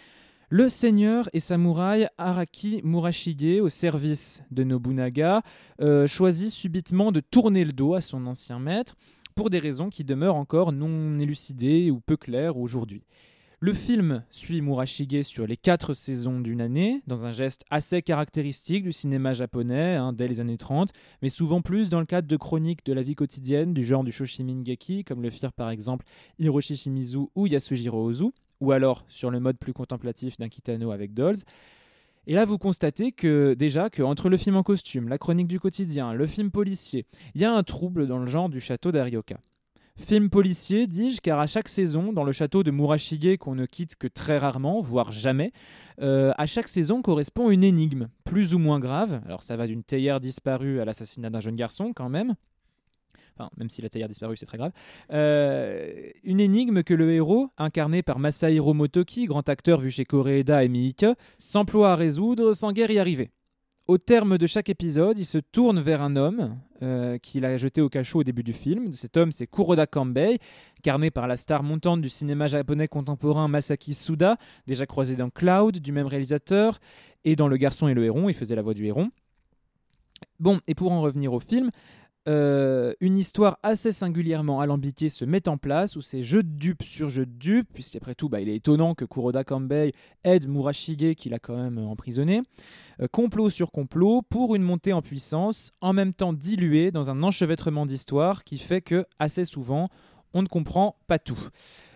Le seigneur et samouraï Araki Murashige, au service de Nobunaga, euh, choisit subitement de tourner le dos à son ancien maître pour des raisons qui demeurent encore non élucidées ou peu claires aujourd'hui. Le film suit Murashige sur les quatre saisons d'une année, dans un geste assez caractéristique du cinéma japonais hein, dès les années trente, mais souvent plus dans le cadre de chroniques de la vie quotidienne du genre du Shoshimingeki, comme le firent par exemple Hiroshi Shimizu ou Yasujiro Ozu, ou alors sur le mode plus contemplatif d'un Kitano avec Dolls. Et là, vous constatez que déjà qu'entre le film en costume, la chronique du quotidien, le film policier, il y a un trouble dans le genre du château d'Arioka. Film policier, dis-je, car à chaque saison, dans le château de Murashige qu'on ne quitte que très rarement, voire jamais, euh, à chaque saison correspond une énigme, plus ou moins grave. Alors ça va d'une théière disparue à l'assassinat d'un jeune garçon quand même. Enfin, même si la théière disparue, c'est très grave. Euh, une énigme que le héros, incarné par Masahiro Motoki, grand acteur vu chez Koreeda et Miike, s'emploie à résoudre sans guère y arriver. Au terme de chaque épisode, il se tourne vers un homme euh, qu'il a jeté au cachot au début du film. Cet homme, c'est Kuroda Kambei, incarné par la star montante du cinéma japonais contemporain Masaki Suda, déjà croisé dans Cloud, du même réalisateur, et dans Le Garçon et le Héron, il faisait la voix du héron. Bon, et pour en revenir au film, Euh, une histoire assez singulièrement alambiquée se met en place où c'est jeu de dupe sur jeu de dupe, puisqu'après tout bah, il est étonnant que Kuroda Kambei aide Murashige qu'il a quand même emprisonné, euh, complot sur complot pour une montée en puissance en même temps diluée dans un enchevêtrement d'histoires qui fait que assez souvent on ne comprend pas tout.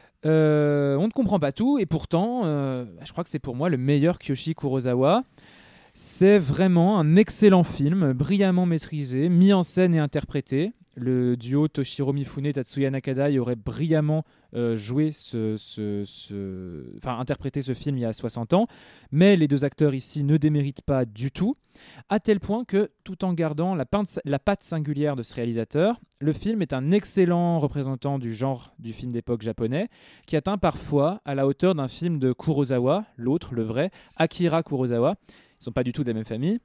Euh, on ne comprend pas tout et pourtant euh, je crois que c'est pour moi le meilleur Kiyoshi Kurosawa. C'est vraiment un excellent film, brillamment maîtrisé, mis en scène et interprété. Le duo Toshiro Mifune et Tatsuya Nakada y aurait brillamment euh, joué ce, ce, ce... Enfin, interprété ce film il y a soixante ans, mais les deux acteurs ici ne déméritent pas du tout, à tel point que, tout en gardant la, pinte, la patte singulière de ce réalisateur, le film est un excellent représentant du genre du film d'époque japonais, qui atteint parfois à la hauteur d'un film de Kurosawa, l'autre, le vrai, Akira Kurosawa. Ils ne sont pas du tout de la même famille.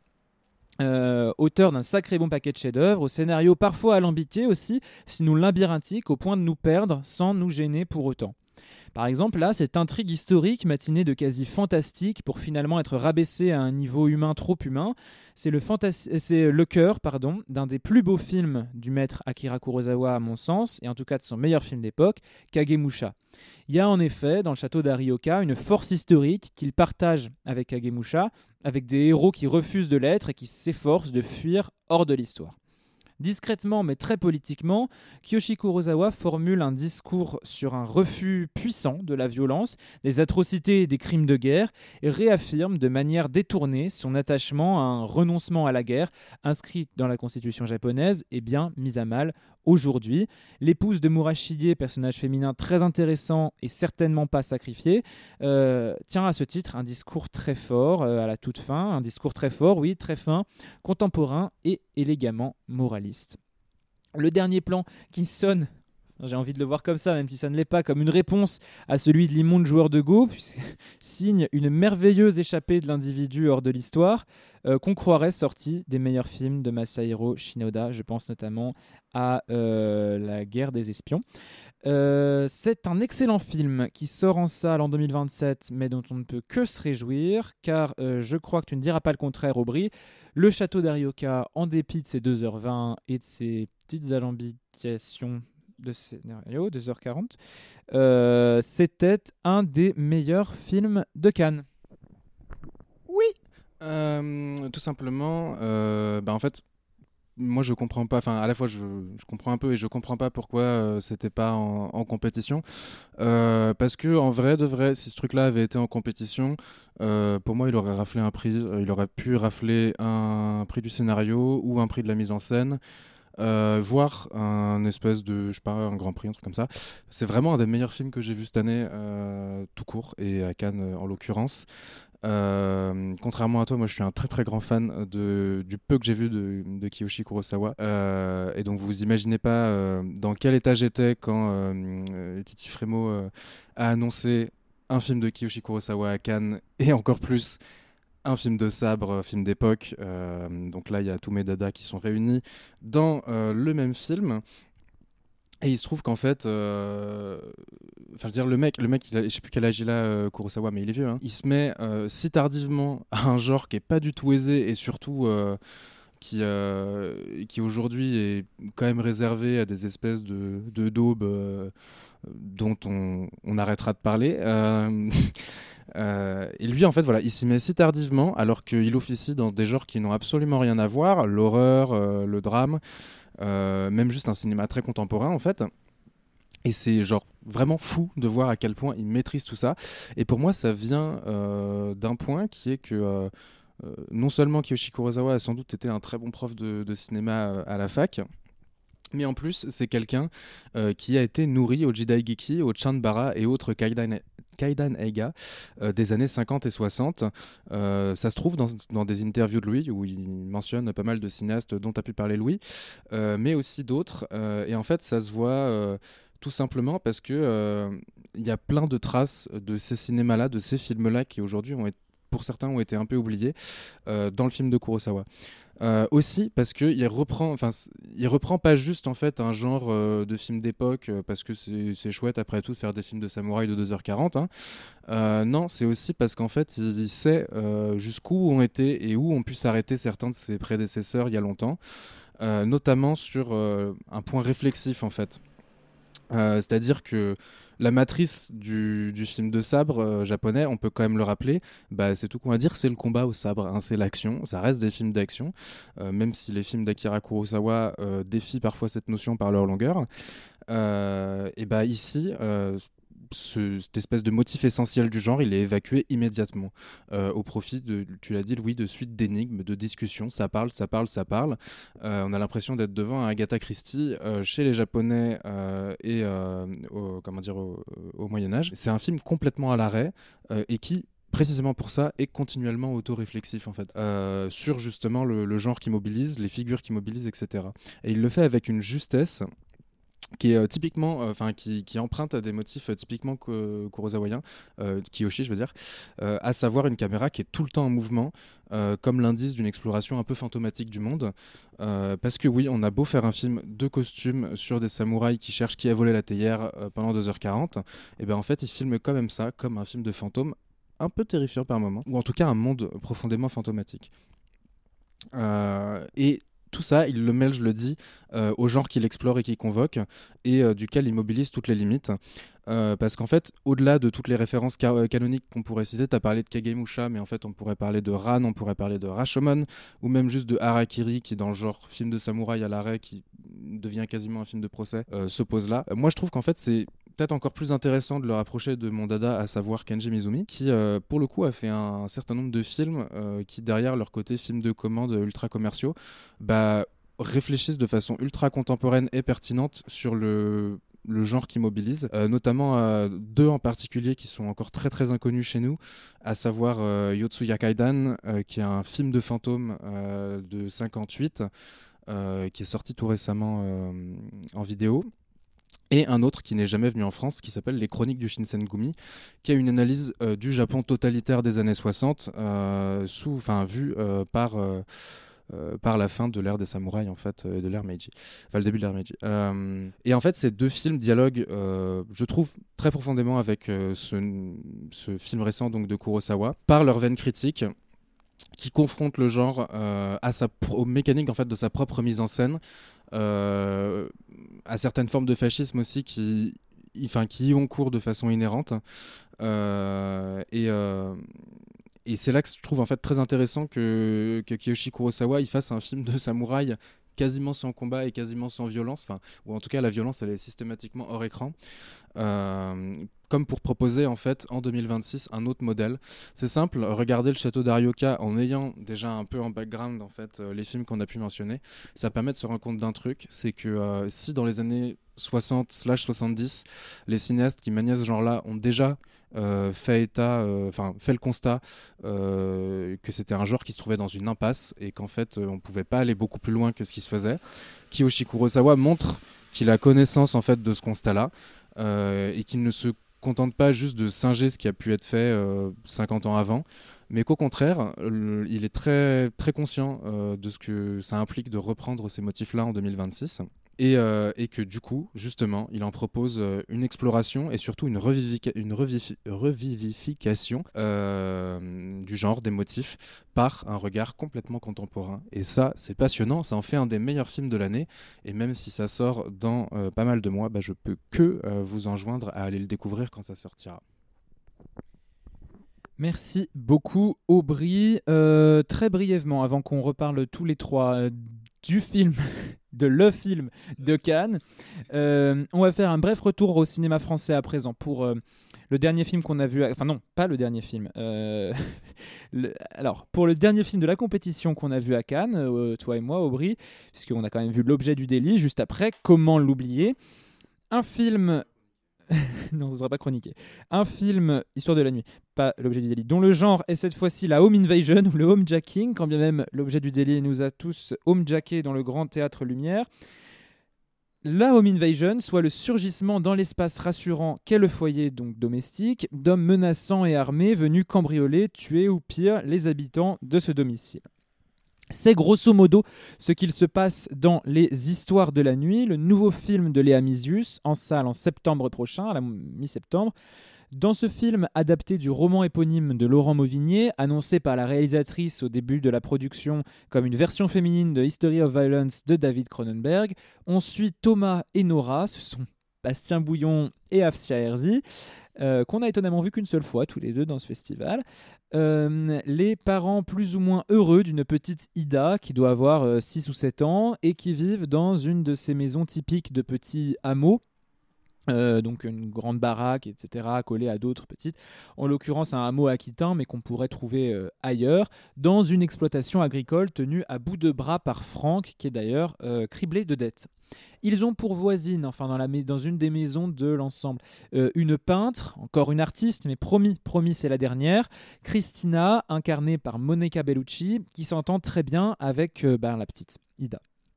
Euh, auteur d'un sacré bon paquet de chefs-d'œuvre, au scénario parfois alambiqué aussi, sinon labyrinthique, au point de nous perdre sans nous gêner pour autant. Par exemple, là, cette intrigue historique matinée de quasi fantastique pour finalement être rabaissée à un niveau humain trop humain, c'est le, fantas- c'est le cœur pardon, d'un des plus beaux films du maître Akira Kurosawa à mon sens, et en tout cas de son meilleur film d'époque, Kagemusha. Il y a en effet, dans le château d'Arioka, une force historique qu'il partage avec Kagemusha, avec des héros qui refusent de l'être et qui s'efforcent de fuir hors de l'histoire. Discrètement mais très politiquement, Kiyoshi Kurosawa formule un discours sur un refus puissant de la violence, des atrocités et des crimes de guerre et réaffirme de manière détournée son attachement à un renoncement à la guerre inscrit dans la constitution japonaise et bien mis à mal aujourd'hui. L'épouse de Murashige, personnage féminin très intéressant et certainement pas sacrifié, euh, tient à ce titre un discours très fort euh, à la toute fin, un discours très fort, oui, très fin, contemporain et élégamment moraliste. Le dernier plan qui sonne, j'ai envie de le voir comme ça, même si ça ne l'est pas, comme une réponse à celui de l'immonde joueur de Go, signe une merveilleuse échappée de l'individu hors de l'histoire, euh, qu'on croirait sorti des meilleurs films de Masahiro Shinoda. Je pense notamment à euh, La guerre des espions. Euh, c'est un excellent film qui sort en salle en deux mille vingt-sept, mais dont on ne peut que se réjouir, car euh, je crois que tu ne diras pas le contraire, Aubry. Le château d'Arioka, en dépit de ses deux heures vingt et de ses petites alambications de scénario, deux heures quarante, euh, c'était un des meilleurs films de Cannes. Oui euh, Tout simplement, euh, bah en fait, moi je comprends pas, enfin à la fois je, je comprends un peu et je comprends pas pourquoi euh, c'était pas en, en compétition, euh, parce que en vrai de vrai, si ce truc-là avait été en compétition, euh, pour moi il aurait raflé un prix, euh, il aurait pu rafler un prix du scénario ou un prix de la mise en scène. Euh, voir un espèce de, je sais pas, un Grand Prix, un truc comme ça. C'est vraiment un des meilleurs films que j'ai vu cette année, euh, tout court, et à Cannes euh, en l'occurrence. Euh, contrairement à toi, moi je suis un très très grand fan de, du peu que j'ai vu de, de Kiyoshi Kurosawa. Euh, et donc vous imaginez pas euh, dans quel état j'étais quand euh, Titi Frémo euh, a annoncé un film de Kiyoshi Kurosawa à Cannes, et encore plus un film de sabre, film d'époque. Euh, donc là, il y a tous mes dadas qui sont réunis dans euh, le même film. Et il se trouve qu'en fait, euh... enfin, je veux dire, le mec, le mec, il a... je sais plus quel âge il a, euh, Kurosawa, mais il est vieux. Hein. Il se met euh, si tardivement à un genre qui est pas du tout aisé et surtout euh, qui, euh, qui aujourd'hui est quand même réservé à des espèces de, de daubes euh, dont on... on arrêtera de parler. Euh... Euh, et lui en fait voilà, il s'y met si tardivement alors qu'il officie dans des genres qui n'ont absolument rien à voir, l'horreur, euh, le drame, euh, même juste un cinéma très contemporain en fait. Et c'est genre vraiment fou de voir à quel point il maîtrise tout ça. Et pour moi ça vient euh, d'un point qui est que euh, euh, non seulement Kiyoshi Kurosawa a sans doute été un très bon prof de, de cinéma à la fac, Mais en plus, c'est quelqu'un euh, qui a été nourri au Jidaigeki, au Chanbara et autres Kaidan, Kaidan Eiga euh, des années cinquante et soixante. Euh, ça se trouve dans, dans des interviews de Louis où il mentionne pas mal de cinéastes dont a pu parler Louis, euh, mais aussi d'autres. Euh, et en fait, ça se voit euh, tout simplement parce que euh, il y a plein de traces de ces cinémas-là, de ces films-là qui aujourd'hui ont été, pour certains, ont été un peu oubliés euh, dans le film de Kurosawa. Euh, aussi parce qu'il reprend, enfin, il reprend pas juste en fait un genre euh, de film d'époque euh, parce que c'est, c'est chouette après tout de faire des films de samouraï de deux heures quarante. Hein. Euh, non, c'est aussi parce qu'en fait il, il sait euh, jusqu'où ont été et où ont pu s'arrêter certains de ses prédécesseurs il y a longtemps, euh, notamment sur euh, un point réflexif en fait. Euh, c'est-à-dire que la matrice du, du film de sabre euh, japonais, on peut quand même le rappeler, bah, c'est tout qu'on va dire, c'est le combat au sabre, hein, c'est l'action, ça reste des films d'action, euh, même si les films d'Akira Kurosawa euh, défient parfois cette notion par leur longueur. Euh, et bah ici, euh, ce, cette espèce de motif essentiel du genre, il est évacué immédiatement euh, au profit de, tu l'as dit Louis, de suites d'énigmes, de discussions, ça parle, ça parle, ça parle. Euh, on a l'impression d'être devant un Agatha Christie euh, chez les Japonais euh, et euh, au, comment dire, au, au Moyen-Âge. C'est un film complètement à l'arrêt euh, et qui, précisément pour ça, est continuellement auto-réflexif en fait, euh, sur justement le, le genre qui mobilise, les figures qui mobilisent, et cetera. Et il le fait avec une justesse qui est euh, typiquement, enfin euh, qui, qui emprunte à des motifs euh, typiquement ku- kurosawaiens, euh, Kiyoshi je veux dire, euh, à savoir une caméra qui est tout le temps en mouvement, euh, comme l'indice d'une exploration un peu fantomatique du monde, euh, parce que oui, on a beau faire un film de costume sur des samouraïs qui cherchent qui a volé la théière euh, pendant deux heures quarante, et ben en fait il filme quand même ça comme un film de fantôme un peu terrifiant par moment, ou en tout cas un monde profondément fantomatique. Euh, et tout ça, il le mêle, je le dis, euh, au genre qu'il explore et qu'il convoque, et euh, duquel il mobilise toutes les limites. Euh, parce qu'en fait, au-delà de toutes les références ca- canoniques qu'on pourrait citer, tu as parlé de Kagemusha, mais en fait, on pourrait parler de Ran, on pourrait parler de Rashomon, ou même juste de Harakiri, qui, dans le genre film de samouraï à l'arrêt, qui devient quasiment un film de procès, euh, s'oppose là. Euh, moi, je trouve qu'en fait, c'est peut-être encore plus intéressant de le rapprocher de mon dada, à savoir Kenji Mizumi, qui euh, pour le coup a fait un, un certain nombre de films euh, qui, derrière leur côté film de commande ultra commerciaux, bah, réfléchissent de façon ultra contemporaine et pertinente sur le le genre qui mobilise, euh, notamment euh, deux en particulier qui sont encore très très inconnus chez nous, à savoir euh, Yotsuya Kaidan, euh, qui est un film de fantôme euh, de cinquante-huit, euh, qui est sorti tout récemment euh, en vidéo, et un autre qui n'est jamais venu en France, qui s'appelle Les Chroniques du Shinsengumi, qui a une analyse euh, du Japon totalitaire des années soixante, euh, sous, enfin, vue euh, par... Euh, Euh, par la fin de l'ère des samouraïs en fait, euh, de l'ère Meiji, enfin le début de l'ère Meiji. Euh, et en fait, ces deux films dialoguent, euh, je trouve, très profondément avec euh, ce, ce film récent donc de Kurosawa, par leur veine critique, qui confronte le genre euh, à sa pro- aux mécaniques en fait de sa propre mise en scène, euh, à certaines formes de fascisme aussi qui, enfin, qui y ont cours de façon inhérente, euh, et euh, Et c'est là que je trouve en fait très intéressant que, que Kiyoshi Kurosawa il fasse un film de samouraï quasiment sans combat et quasiment sans violence, enfin, ou en tout cas la violence elle est systématiquement hors écran, euh, comme pour proposer en fait en deux mille vingt-six un autre modèle. C'est simple, regardez le château d'Arioka en ayant déjà un peu en background en fait euh, les films qu'on a pu mentionner, ça permet de se rendre compte d'un truc, c'est que euh, si dans les années soixante soixante-dix les cinéastes qui maniaient ce genre-là ont déjà Euh, fait état, enfin euh, fait le constat euh, que c'était un genre qui se trouvait dans une impasse et qu'en fait euh, on pouvait pas aller beaucoup plus loin que ce qui se faisait. Kiyoshi Kurosawa montre qu'il a connaissance en fait de ce constat-là euh, et qu'il ne se contente pas juste de singer ce qui a pu être fait euh, cinquante ans avant, mais qu'au contraire, le, il est très très conscient euh, de ce que ça implique de reprendre ces motifs-là en deux mille vingt-six. Et, euh, et que du coup, justement, il en propose euh, une exploration et surtout une, revivica- une revivi- revivification euh, du genre, des motifs, par un regard complètement contemporain. Et ça, c'est passionnant, ça en fait un des meilleurs films de l'année. Et même si ça sort dans euh, pas mal de mois, bah, je peux que euh, vous enjoindre à aller le découvrir quand ça sortira. Merci beaucoup, Aubry. Euh, très brièvement, avant qu'on reparle tous les trois euh, du film, de le film de Cannes, euh, on va faire un bref retour au cinéma français à présent pour euh, le dernier film qu'on a vu, à... enfin non, pas le dernier film. Euh... le... Alors, pour le dernier film de la compétition qu'on a vu à Cannes, euh, toi et moi, Aubry, puisqu'on a quand même vu L'objet du délit juste après, comment l'oublier ? Un film... non, ce ne sera pas chroniqué. Un film, Histoire de la nuit, pas L'objet du délit, dont le genre est cette fois-ci la home invasion ou le homejacking, quand bien même L'objet du délit nous a tous homejackés dans le grand théâtre Lumière. La home invasion, soit le surgissement dans l'espace rassurant qu'est le foyer donc domestique, d'hommes menaçants et armés venus cambrioler, tuer ou pire les habitants de ce domicile. C'est grosso modo ce qu'il se passe dans Les Histoires de la nuit, le nouveau film de Léa Mysius, en salle en septembre prochain, à la mi-septembre. Dans ce film, adapté du roman éponyme de Laurent Mauvigné, annoncé par la réalisatrice au début de la production comme une version féminine de History of Violence de David Cronenberg, on suit Thomas et Nora, ce sont Bastien Bouillon et Afsia Herzi, Euh, qu'on a étonnamment vu qu'une seule fois, tous les deux, dans ce festival. Euh, les parents plus ou moins heureux d'une petite Ida qui doit avoir euh, six ou sept ans et qui vivent dans une de ces maisons typiques de petits hameaux. Euh, donc une grande baraque, et cetera, collée à d'autres petites. En l'occurrence, un hameau aquitain, mais qu'on pourrait trouver euh, ailleurs, dans une exploitation agricole tenue à bout de bras par Franck, qui est d'ailleurs euh, criblé de dettes. Ils ont pour voisine, enfin dans, la, dans une des maisons de l'ensemble, euh, une peintre, encore une artiste, mais promis, promis c'est la dernière, Christina, incarnée par Monica Bellucci, qui s'entend très bien avec euh, ben, la petite Ida.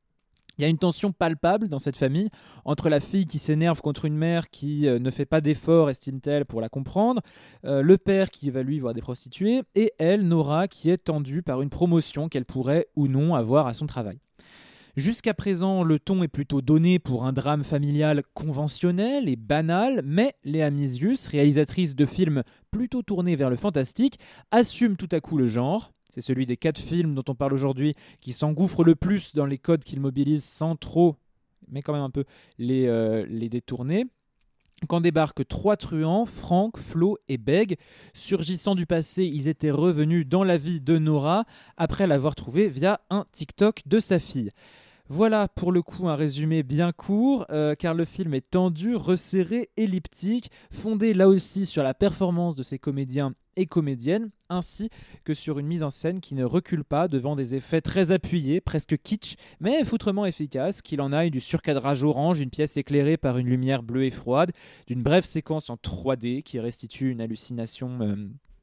Il y a une tension palpable dans cette famille entre la fille qui s'énerve contre une mère qui euh, ne fait pas d'efforts, estime-t-elle, pour la comprendre, euh, le père qui va lui voir des prostituées, et elle, Nora, qui est tendue par une promotion qu'elle pourrait ou non avoir à son travail. Jusqu'à présent, le ton est plutôt donné pour un drame familial conventionnel et banal, mais Léa Mysius, réalisatrice de films plutôt tournés vers le fantastique, assume tout à coup le genre. C'est celui des quatre films dont on parle aujourd'hui qui s'engouffre le plus dans les codes qu'il mobilise sans trop, mais quand même un peu, les, euh, les détourner. Quand débarquent trois truands, Franck, Flo et Beg. Surgissant du passé, ils étaient revenus dans la vie de Nora après l'avoir trouvée via un TikTok de sa fille. Voilà pour le coup un résumé bien court, euh, car le film est tendu, resserré, elliptique, fondé là aussi sur la performance de ses comédiens et comédiennes, ainsi que sur une mise en scène qui ne recule pas devant des effets très appuyés, presque kitsch, mais foutrement efficaces, qu'il en aille du surcadrage orange, une pièce éclairée par une lumière bleue et froide, d'une brève séquence en trois D qui restitue une hallucination euh,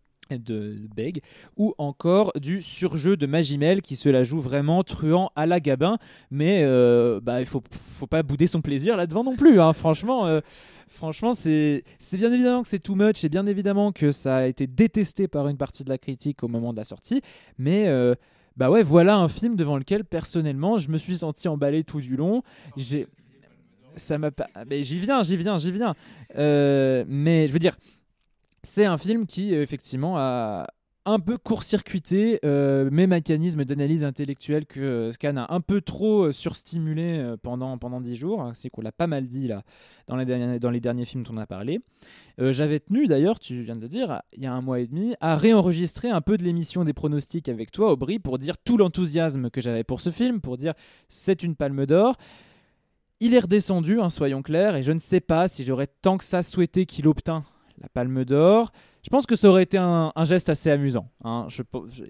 de Beg, ou encore du surjeu de Magimel qui se la joue vraiment truand à la Gabin, mais euh, bah, il faut, faut pas bouder son plaisir là-devant non plus, hein. franchement, euh, franchement c'est, c'est bien évidemment que c'est too much, et bien évidemment que ça a été détesté par une partie de la critique au moment de la sortie, mais euh, bah ouais, voilà un film devant lequel personnellement je me suis senti emballé tout du long. J'ai... Ça m'a pas... mais j'y viens, j'y viens, j'y viens. Euh, mais je veux dire, c'est un film qui, effectivement, a un peu court-circuité euh, mes mécanismes d'analyse intellectuelle que euh, Cannes a un peu trop euh, surstimulé euh, pendant, pendant dix jours. C'est qu'on l'a pas mal dit là, dans, les derniers, dans les derniers films dont on a parlé. Euh, j'avais tenu, d'ailleurs, tu viens de le dire, il y a un mois et demi, à réenregistrer un peu de l'émission des pronostics avec toi, Aubry, pour dire tout l'enthousiasme que j'avais pour ce film, pour dire c'est une palme d'or. Il est redescendu, hein, soyons clairs, et je ne sais pas si j'aurais tant que ça souhaité qu'il obtint la Palme d'Or. Je pense que ça aurait été un, un geste assez amusant. Hein. Je, je,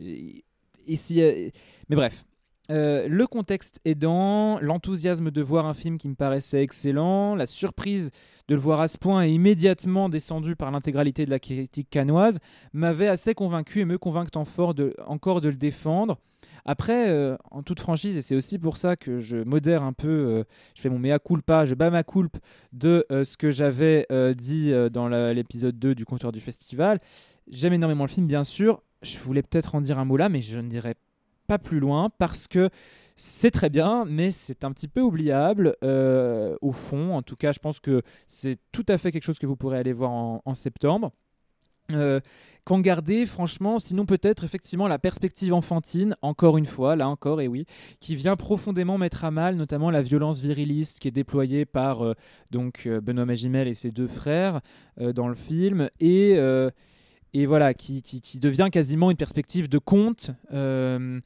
ici, mais bref, euh, le contexte aidant, l'enthousiasme de voir un film qui me paraissait excellent, la surprise de le voir à ce point et immédiatement descendu par l'intégralité de la critique cannoise, m'avait assez convaincu et me convainc fort de, encore de le défendre. Après, euh, en toute franchise, et c'est aussi pour ça que je modère un peu, euh, je fais mon mea culpa, je bats ma culpe de euh, ce que j'avais euh, dit euh, dans la, l'épisode deux du comptoir du festival. J'aime énormément le film, bien sûr. Je voulais peut-être en dire un mot là, mais je ne dirai pas plus loin parce que c'est très bien, mais c'est un petit peu oubliable euh, au fond. En tout cas, je pense que c'est tout à fait quelque chose que vous pourrez aller voir en, en septembre. Euh, qu'en garder, franchement, sinon peut-être effectivement la perspective enfantine, encore une fois, là encore, et oui, qui vient profondément mettre à mal notamment la violence viriliste qui est déployée par euh, donc, euh, Benoît Magimel et ses deux frères euh, dans le film, et, euh, et voilà, qui, qui, qui devient quasiment une perspective de conte, euh,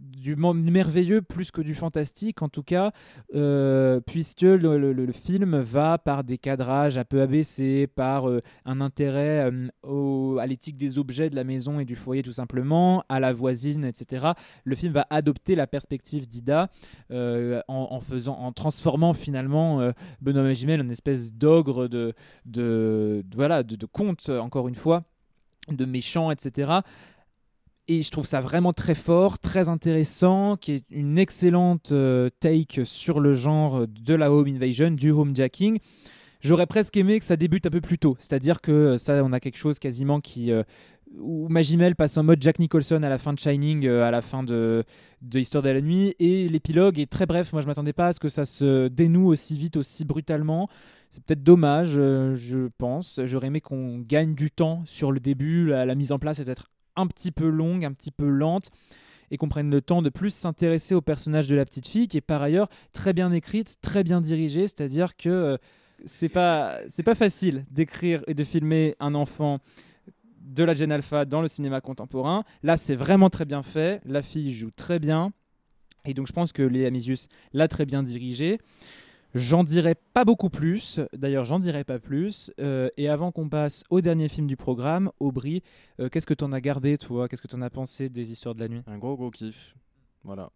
du merveilleux plus que du fantastique en tout cas, euh, puisque le, le, le film va par des cadrages un peu abaissés, par euh, un intérêt euh, au, à l'éthique des objets de la maison et du foyer tout simplement, à la voisine, et cetera. Le film va adopter la perspective d'Ida euh, en, en, faisant, en transformant finalement euh, Benoît Magimel en une espèce d'ogre de, de, de, voilà, de, de conte, encore une fois, de méchant, et cetera. Et je trouve ça vraiment très fort, très intéressant, qui est une excellente euh, take sur le genre de la home invasion, du homejacking. J'aurais presque aimé que ça débute un peu plus tôt, c'est-à-dire que ça, on a quelque chose quasiment qui... Euh, où Magimel passe en mode Jack Nicholson à la fin de Shining, euh, à la fin de, de Histoire de la nuit, et l'épilogue est très bref. Moi, je ne m'attendais pas à ce que ça se dénoue aussi vite, aussi brutalement. C'est peut-être dommage, euh, je pense. J'aurais aimé qu'on gagne du temps sur le début. La, la mise en place est peut-être un petit peu longue, un petit peu lente, et qu'on prenne le temps de plus s'intéresser au personnage de la petite fille, qui est par ailleurs très bien écrite, très bien dirigée, c'est-à-dire que euh, c'est pas, c'est pas facile d'écrire et de filmer un enfant de la Gen Alpha dans le cinéma contemporain. Là, c'est vraiment très bien fait, la fille joue très bien, et donc je pense que Léa Mysius l'a très bien dirigée. J'en dirai pas beaucoup plus, d'ailleurs j'en dirai pas plus. Euh, et avant qu'on passe au dernier film du programme, Aubry, euh, qu'est-ce que t'en as gardé toi ? Qu'est-ce que t'en as pensé des Histoires de la nuit ? Un gros gros kiff, voilà.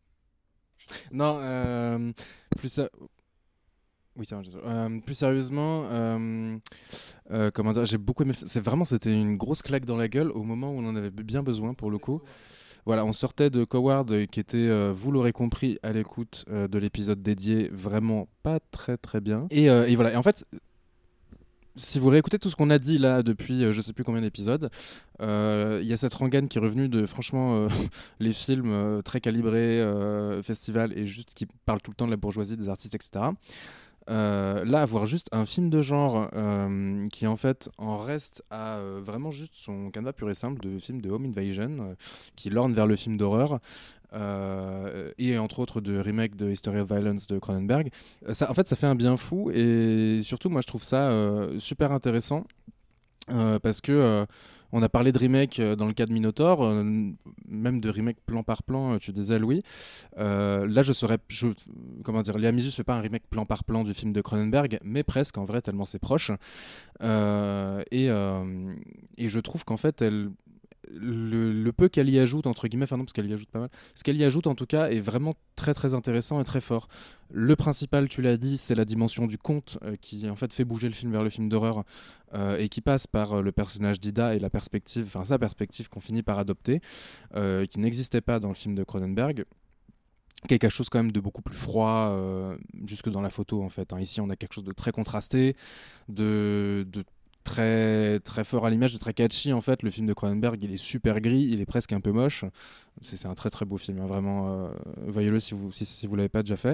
Non, euh, plus ça... Oui, c'est vrai, euh, plus sérieusement, euh, euh, comment dire, j'ai beaucoup aimé. C'est vraiment, c'était une grosse claque dans la gueule au moment où on en avait bien besoin pour le coup. Voilà, on sortait de Coward euh, qui était, euh, vous l'aurez compris, à l'écoute euh, de l'épisode dédié, vraiment pas très très bien. Et, euh, et voilà, et en fait, si vous réécoutez tout ce qu'on a dit là depuis euh, je sais plus combien d'épisodes, il euh, y a cette rengaine qui est revenue de franchement euh, les films euh, très calibrés, euh, festival, et juste qui parlent tout le temps de la bourgeoisie, des artistes, et cetera. Euh, là, avoir juste un film de genre euh, qui en fait en reste à euh, vraiment juste son canevas pur et simple de film de home invasion euh, qui lorne vers le film d'horreur euh, et entre autres de remake de History of Violence de Cronenberg, ça, en fait ça fait un bien fou, et surtout moi je trouve ça euh, super intéressant euh, parce que euh, on a parlé de remake dans le cas de Minotaur, euh, même de remake plan par plan, tu disais Louis. Euh, là, je serais, je, comment dire, Léa Mysius fait pas un remake plan par plan du film de Cronenberg, mais presque en vrai, tellement c'est proche. Euh, et, euh, et je trouve qu'en fait, elle, le, le peu qu'elle y ajoute, entre guillemets, enfin non, parce qu'elle y ajoute pas mal, ce qu'elle y ajoute en tout cas est vraiment très très intéressant et très fort. Le principal, tu l'as dit, c'est la dimension du conte euh, qui en fait fait bouger le film vers le film d'horreur euh, et qui passe par euh, le personnage d'Ida et la perspective, enfin sa perspective qu'on finit par adopter, euh, qui n'existait pas dans le film de Cronenberg. Quelque chose quand même de beaucoup plus froid, euh, jusque dans la photo en fait. Hein. Ici, on a quelque chose de très contrasté, de, de très très fort à l'image, de très catchy en fait. Le film de Cronenberg, il est super gris, il est presque un peu moche. C'est, c'est un très très beau film, hein, vraiment. Euh, voyez-le si vous si, si vous l'avez pas déjà fait.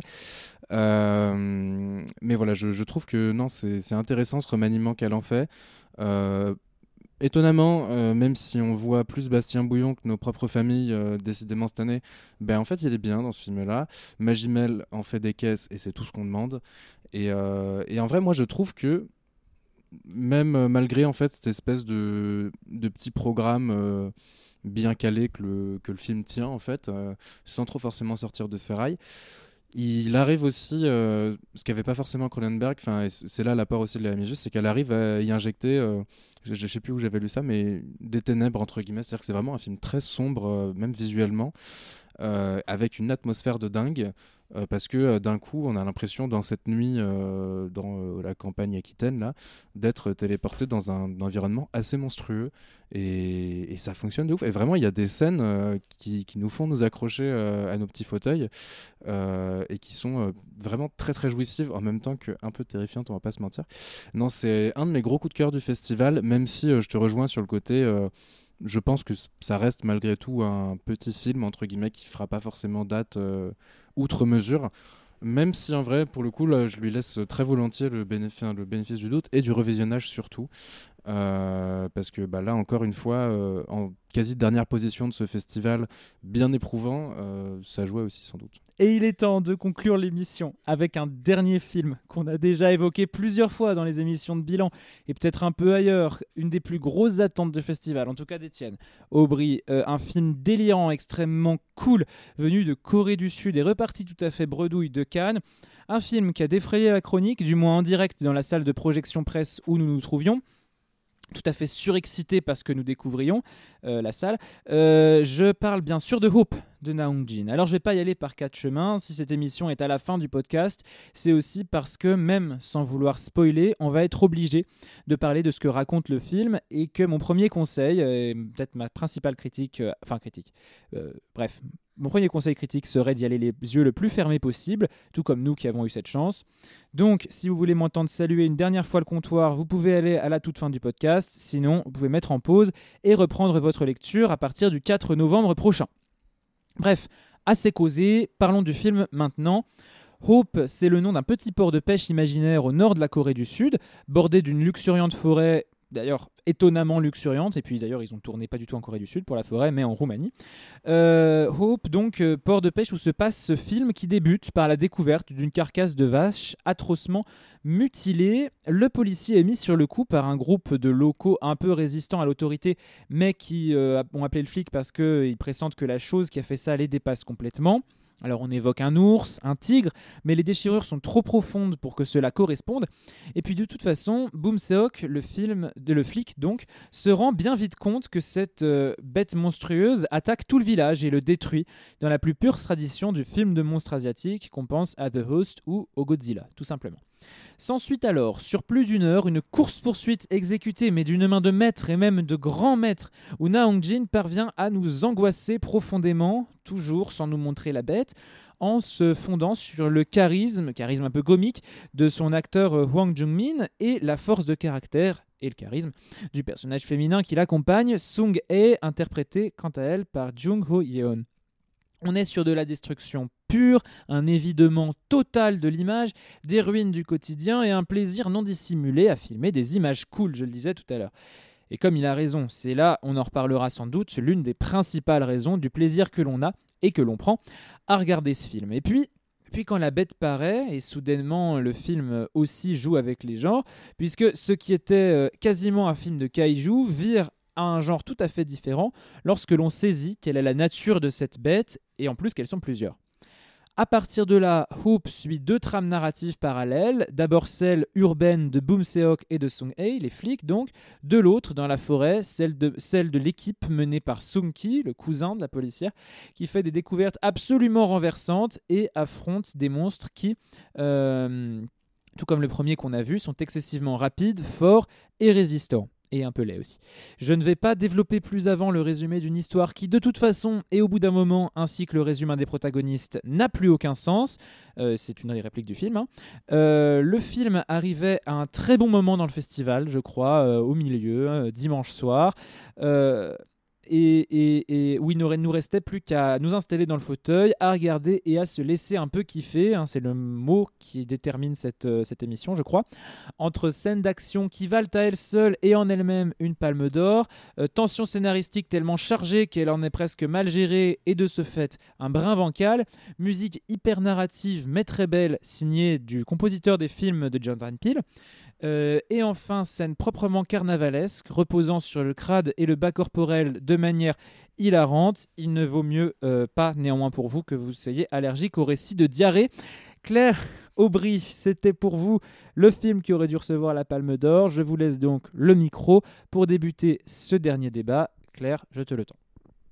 Euh, mais voilà, je, je trouve que non, c'est, c'est intéressant ce remaniement qu'elle en fait. Euh, Étonnamment, euh, même si on voit plus Bastien Bouillon que nos propres familles, euh, décidément cette année, ben en fait il est bien dans ce film-là. Magimel en fait des caisses et c'est tout ce qu'on demande. Et, euh, et en vrai, moi je trouve que même euh, malgré en fait cette espèce de, de petit programme euh, bien calé que le, que le film tient en fait, euh, sans trop forcément sortir de ses rails, il arrive aussi, euh, ce qu'avait pas forcément Cronenberg, c'est là l'apport aussi de Léa Mysius, c'est qu'elle arrive à y injecter, euh, je, je sais plus où j'avais lu ça, mais des ténèbres entre guillemets, c'est-à-dire que c'est vraiment un film très sombre, euh, même visuellement, euh, avec une atmosphère de dingue, euh, parce que euh, d'un coup on a l'impression dans cette nuit, euh, dans euh, la campagne aquitaine, là, d'être téléporté dans un, un environnement assez monstrueux, et, et ça fonctionne de ouf. Et vraiment il y a des scènes euh, qui, qui nous font nous accrocher euh, à nos petits fauteuils, euh, et qui sont euh, vraiment très très jouissives, en même temps qu'un peu terrifiantes, on va pas se mentir. Non, c'est un de mes gros coups de cœur du festival, même si euh, je te rejoins sur le côté... Euh, je pense que ça reste malgré tout un petit film entre guillemets qui fera pas forcément date euh, outre mesure, même si en vrai pour le coup là, je lui laisse très volontiers le bénéfice, le bénéfice du doute et du revisionnage surtout, euh, parce que bah, là encore une fois euh, en quasi dernière position de ce festival bien éprouvant, euh, ça jouait aussi sans doute. Et il est temps de conclure l'émission avec un dernier film qu'on a déjà évoqué plusieurs fois dans les émissions de bilan et peut-être un peu ailleurs, une des plus grosses attentes de festival, en tout cas d'Étienne. Aubry, euh, un film délirant, extrêmement cool, venu de Corée du Sud et reparti tout à fait bredouille de Cannes. Un film qui a défrayé la chronique, du moins en direct dans la salle de projection presse où nous nous trouvions. Tout à fait surexcité parce que nous découvrions euh, la salle. Euh, je parle bien sûr de Hope de Na Hong-jin. Alors je ne vais pas y aller par quatre chemins. Si cette émission est à la fin du podcast, c'est aussi parce que même sans vouloir spoiler, on va être obligé de parler de ce que raconte le film et que mon premier conseil, et peut-être ma principale critique, euh, enfin critique, euh, bref, mon premier conseil critique serait d'y aller les yeux le plus fermés possible, tout comme nous qui avons eu cette chance. Donc, si vous voulez m'entendre saluer une dernière fois le comptoir, vous pouvez aller à la toute fin du podcast. Sinon, vous pouvez mettre en pause et reprendre votre lecture à partir du quatre novembre prochain. Bref, assez causé, parlons du film maintenant. Hope, c'est le nom d'un petit port de pêche imaginaire au nord de la Corée du Sud, bordé d'une luxuriante forêt, d'ailleurs étonnamment luxuriante, et puis d'ailleurs ils ont tourné pas du tout en Corée du Sud pour la forêt, mais en Roumanie. Euh, Hope, donc euh, port de pêche où se passe ce film qui débute par la découverte d'une carcasse de vache atrocement mutilée. Le policier est mis sur le coup par un groupe de locaux un peu résistants à l'autorité, mais qui euh, ont appelé le flic parce qu'ils pressentent que la chose qui a fait ça les dépasse complètement. Alors on évoque un ours, un tigre, mais les déchirures sont trop profondes pour que cela corresponde. Et puis de toute façon, Boom Seok, le film, le flic donc, se rend bien vite compte que cette euh, bête monstrueuse attaque tout le village et le détruit, dans la plus pure tradition du film de monstres asiatiques qu'on pense à The Host ou au Godzilla, tout simplement. S'ensuit alors, sur plus d'une heure, une course-poursuite exécutée, mais d'une main de maître et même de grand maître, où Na Hong-jin parvient à nous angoisser profondément, toujours sans nous montrer la bête, en se fondant sur le charisme, charisme un peu comique, de son acteur Hwang Jung-min et la force de caractère et le charisme du personnage féminin qui l'accompagne, Sung-hae, interprétée quant à elle par Jung Ho-yeon. On est sur de la destruction pure, un évidement total de l'image, des ruines du quotidien et un plaisir non dissimulé à filmer des images cool, je le disais tout à l'heure. Et comme il a raison, c'est là, on en reparlera sans doute, l'une des principales raisons du plaisir que l'on a et que l'on prend à regarder ce film. Et puis, puis quand la bête paraît, et soudainement le film aussi joue avec les genres, puisque ce qui était quasiment un film de kaiju vire à un genre tout à fait différent lorsque l'on saisit quelle est la nature de cette bête et en plus qu'elles sont plusieurs. À partir de là, Hope suit deux trames narratives parallèles, d'abord celle urbaine de Boom Seok et de Sung-hae, les flics donc, de l'autre dans la forêt, celle de, celle de l'équipe menée par Sung-ki, le cousin de la policière, qui fait des découvertes absolument renversantes et affronte des monstres qui, euh, tout comme le premier qu'on a vu, sont excessivement rapides, forts et résistants. Et un peu laid aussi. Je ne vais pas développer plus avant le résumé d'une histoire qui, de toute façon, et au bout d'un moment, ainsi que le résumé des protagonistes, n'a plus aucun sens. Euh, c'est une des répliques du film. Hein. Euh, le film arrivait à un très bon moment dans le festival, je crois, euh, au milieu, euh, dimanche soir. Euh, Et, et, et où il ne nous restait plus qu'à nous installer dans le fauteuil, à regarder et à se laisser un peu kiffer, hein, c'est le mot qui détermine cette, euh, cette émission, je crois, entre scènes d'action qui valent à elles seules et en elles-mêmes une palme d'or, euh, tension scénaristique tellement chargée qu'elle en est presque mal gérée et de ce fait un brin bancal, musique hyper narrative mais très belle signée du compositeur des films de Jordan Peele, Euh, et enfin, scène proprement carnavalesque, reposant sur le crade et le bas corporel de manière hilarante. Il ne vaut mieux euh, pas, néanmoins pour vous, que vous soyez allergique au récit de diarrhée. Claire Aubry, c'était pour vous le film qui aurait dû recevoir la Palme d'Or. Je vous laisse donc le micro pour débuter ce dernier débat. Claire, je te le tends.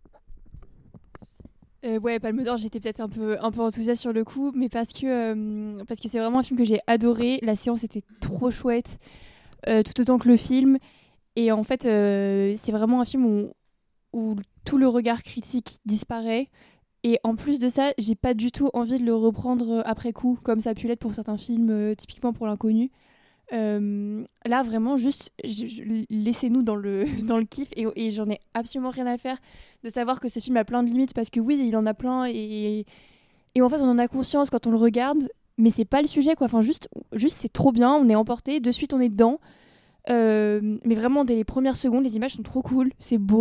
Euh, ouais, Palme d'Or, j'étais peut-être un peu, un peu enthousiaste sur le coup, mais parce que, euh, parce que c'est vraiment un film que j'ai adoré. La séance était trop chouette, euh, tout autant que le film. Et en fait, euh, c'est vraiment un film où, où tout le regard critique disparaît. Et en plus de ça, j'ai pas du tout envie de le reprendre après coup, comme ça a pu l'être pour certains films, euh, typiquement pour L'Inconnu. Euh, là, vraiment, juste, je, je, laissez-nous dans le, dans le kiff. Et, et j'en ai absolument rien à faire de savoir que ce film a plein de limites, parce que oui, il en a plein. Et, et en fait, on en a conscience quand on le regarde, mais c'est pas le sujet, quoi. Enfin, juste, juste c'est trop bien, on est emporté, de suite, on est dedans. Euh, mais vraiment, dès les premières secondes, les images sont trop cool, c'est beau.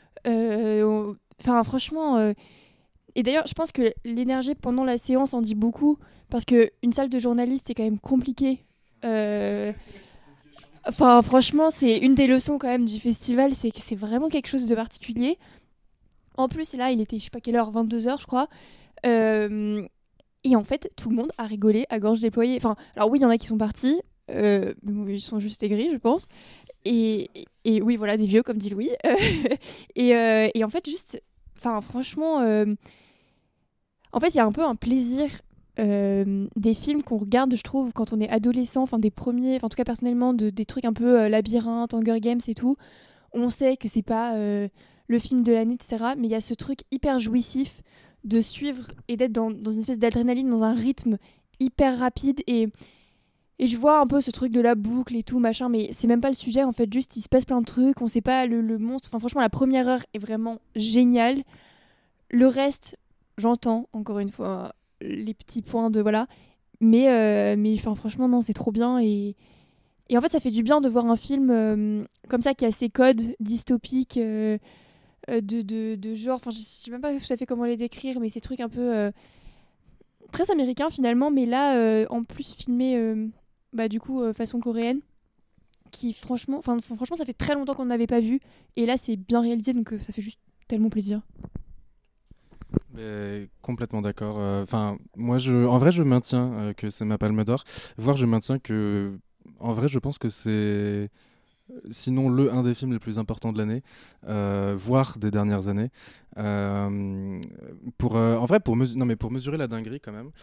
Euh, Enfin, franchement. euh, Et d'ailleurs, je pense que l'énergie pendant la séance en dit beaucoup, parce qu'une salle de journalistes, c'est quand même compliqué. Euh, Enfin, franchement, c'est une des leçons quand même du festival, c'est que c'est vraiment quelque chose de particulier. En plus, là, il était, je sais pas quelle heure, vingt-deux heures, je crois. Euh, Et en fait, tout le monde a rigolé à gorge déployée. Enfin, alors oui, il y en a qui sont partis, euh, mais bon, ils sont juste aigris, je pense. Et, et oui, voilà, des vieux, comme dit Louis. et, euh, et en fait, juste, enfin, franchement, euh, en fait, il y a un peu un plaisir euh, des films qu'on regarde, je trouve, quand on est adolescent, enfin, des premiers, enfin, en tout cas, personnellement, de, des trucs un peu euh, labyrinthe, Hunger Games et tout. On sait que c'est pas euh, le film de l'année, et cetera. Mais il y a ce truc hyper jouissif de suivre et d'être dans, dans une espèce d'adrénaline, dans un rythme hyper rapide. Et, et je vois un peu ce truc de la boucle et tout, machin, mais c'est même pas le sujet, en fait. Juste, il se passe plein de trucs, on sait pas le, le monstre. Enfin, franchement, la première heure est vraiment géniale. Le reste, j'entends, encore une fois, les petits points de... Voilà. Mais, euh, mais enfin, franchement, non, c'est trop bien. Et, et en fait, ça fait du bien de voir un film euh, comme ça, qui a ses codes dystopiques, euh, De, de, de genre, enfin je sais même pas tout à fait comment les décrire, mais ces trucs un peu euh, très américains finalement, mais là euh, en plus filmé euh, bah, du coup euh, façon coréenne, qui franchement, enfin franchement ça fait très longtemps qu'on n'avait pas vu, et là c'est bien réalisé, donc euh, ça fait juste tellement plaisir. Mais complètement d'accord. Enfin, euh, moi, je, en vrai, je maintiens euh, que c'est ma Palme d'Or. Voire, je maintiens que, en vrai, je pense que c'est sinon le un des films les plus importants de l'année, euh, voire des dernières années. Euh, pour, euh, en vrai, pour, mesu- non, mais pour mesurer la dinguerie quand même.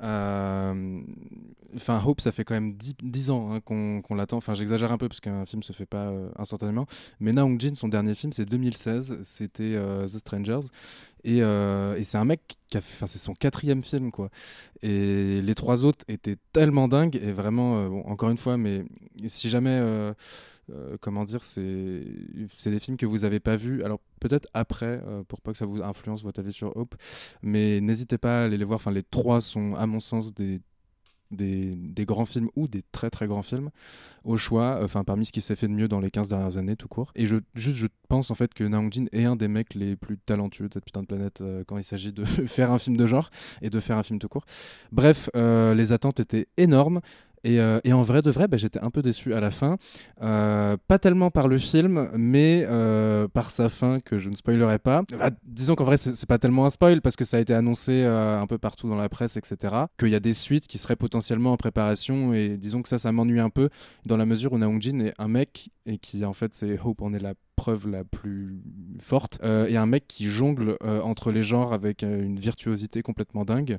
Enfin, euh, Hope, ça fait quand même dix ans hein, qu'on, qu'on l'attend. Enfin, j'exagère un peu parce qu'un film se fait pas euh, instantanément. Mais Na Hong-jin, son dernier film, c'est deux mille seize. C'était euh, The Strangers. Et, euh, et c'est un mec qui a fait, enfin, c'est son quatrième film, quoi. Et les trois autres étaient tellement dingues. Et vraiment, euh, bon, encore une fois, mais si jamais. Euh, Euh, comment dire, c'est, c'est des films que vous n'avez pas vus, alors peut-être après, euh, pour pas que ça vous influence votre avis sur Hope, mais n'hésitez pas à aller les voir. Enfin, les trois sont, à mon sens, des, des, des grands films ou des très très grands films au choix, enfin parmi ce qui s'est fait de mieux dans les quinze dernières années tout court. Et je, juste, je pense en fait que Na Hong-jin est un des mecs les plus talentueux de cette putain de planète euh, quand il s'agit de faire un film de genre et de faire un film tout court. Bref, euh, les attentes étaient énormes. Et, euh, et en vrai de vrai, bah, j'étais un peu déçu à la fin. Euh, pas tellement par le film, mais euh, par sa fin que je ne spoilerai pas. Bah, disons qu'en vrai, c'est, c'est pas tellement un spoil parce que ça a été annoncé euh, un peu partout dans la presse, et cetera. Qu'il y a des suites qui seraient potentiellement en préparation. Et disons que ça, ça m'ennuie un peu dans la mesure où Na Hong-jin est un mec et qui, en fait, c'est Hope en est la preuve la plus forte. Euh, et un mec qui jongle euh, entre les genres avec euh, une virtuosité complètement dingue.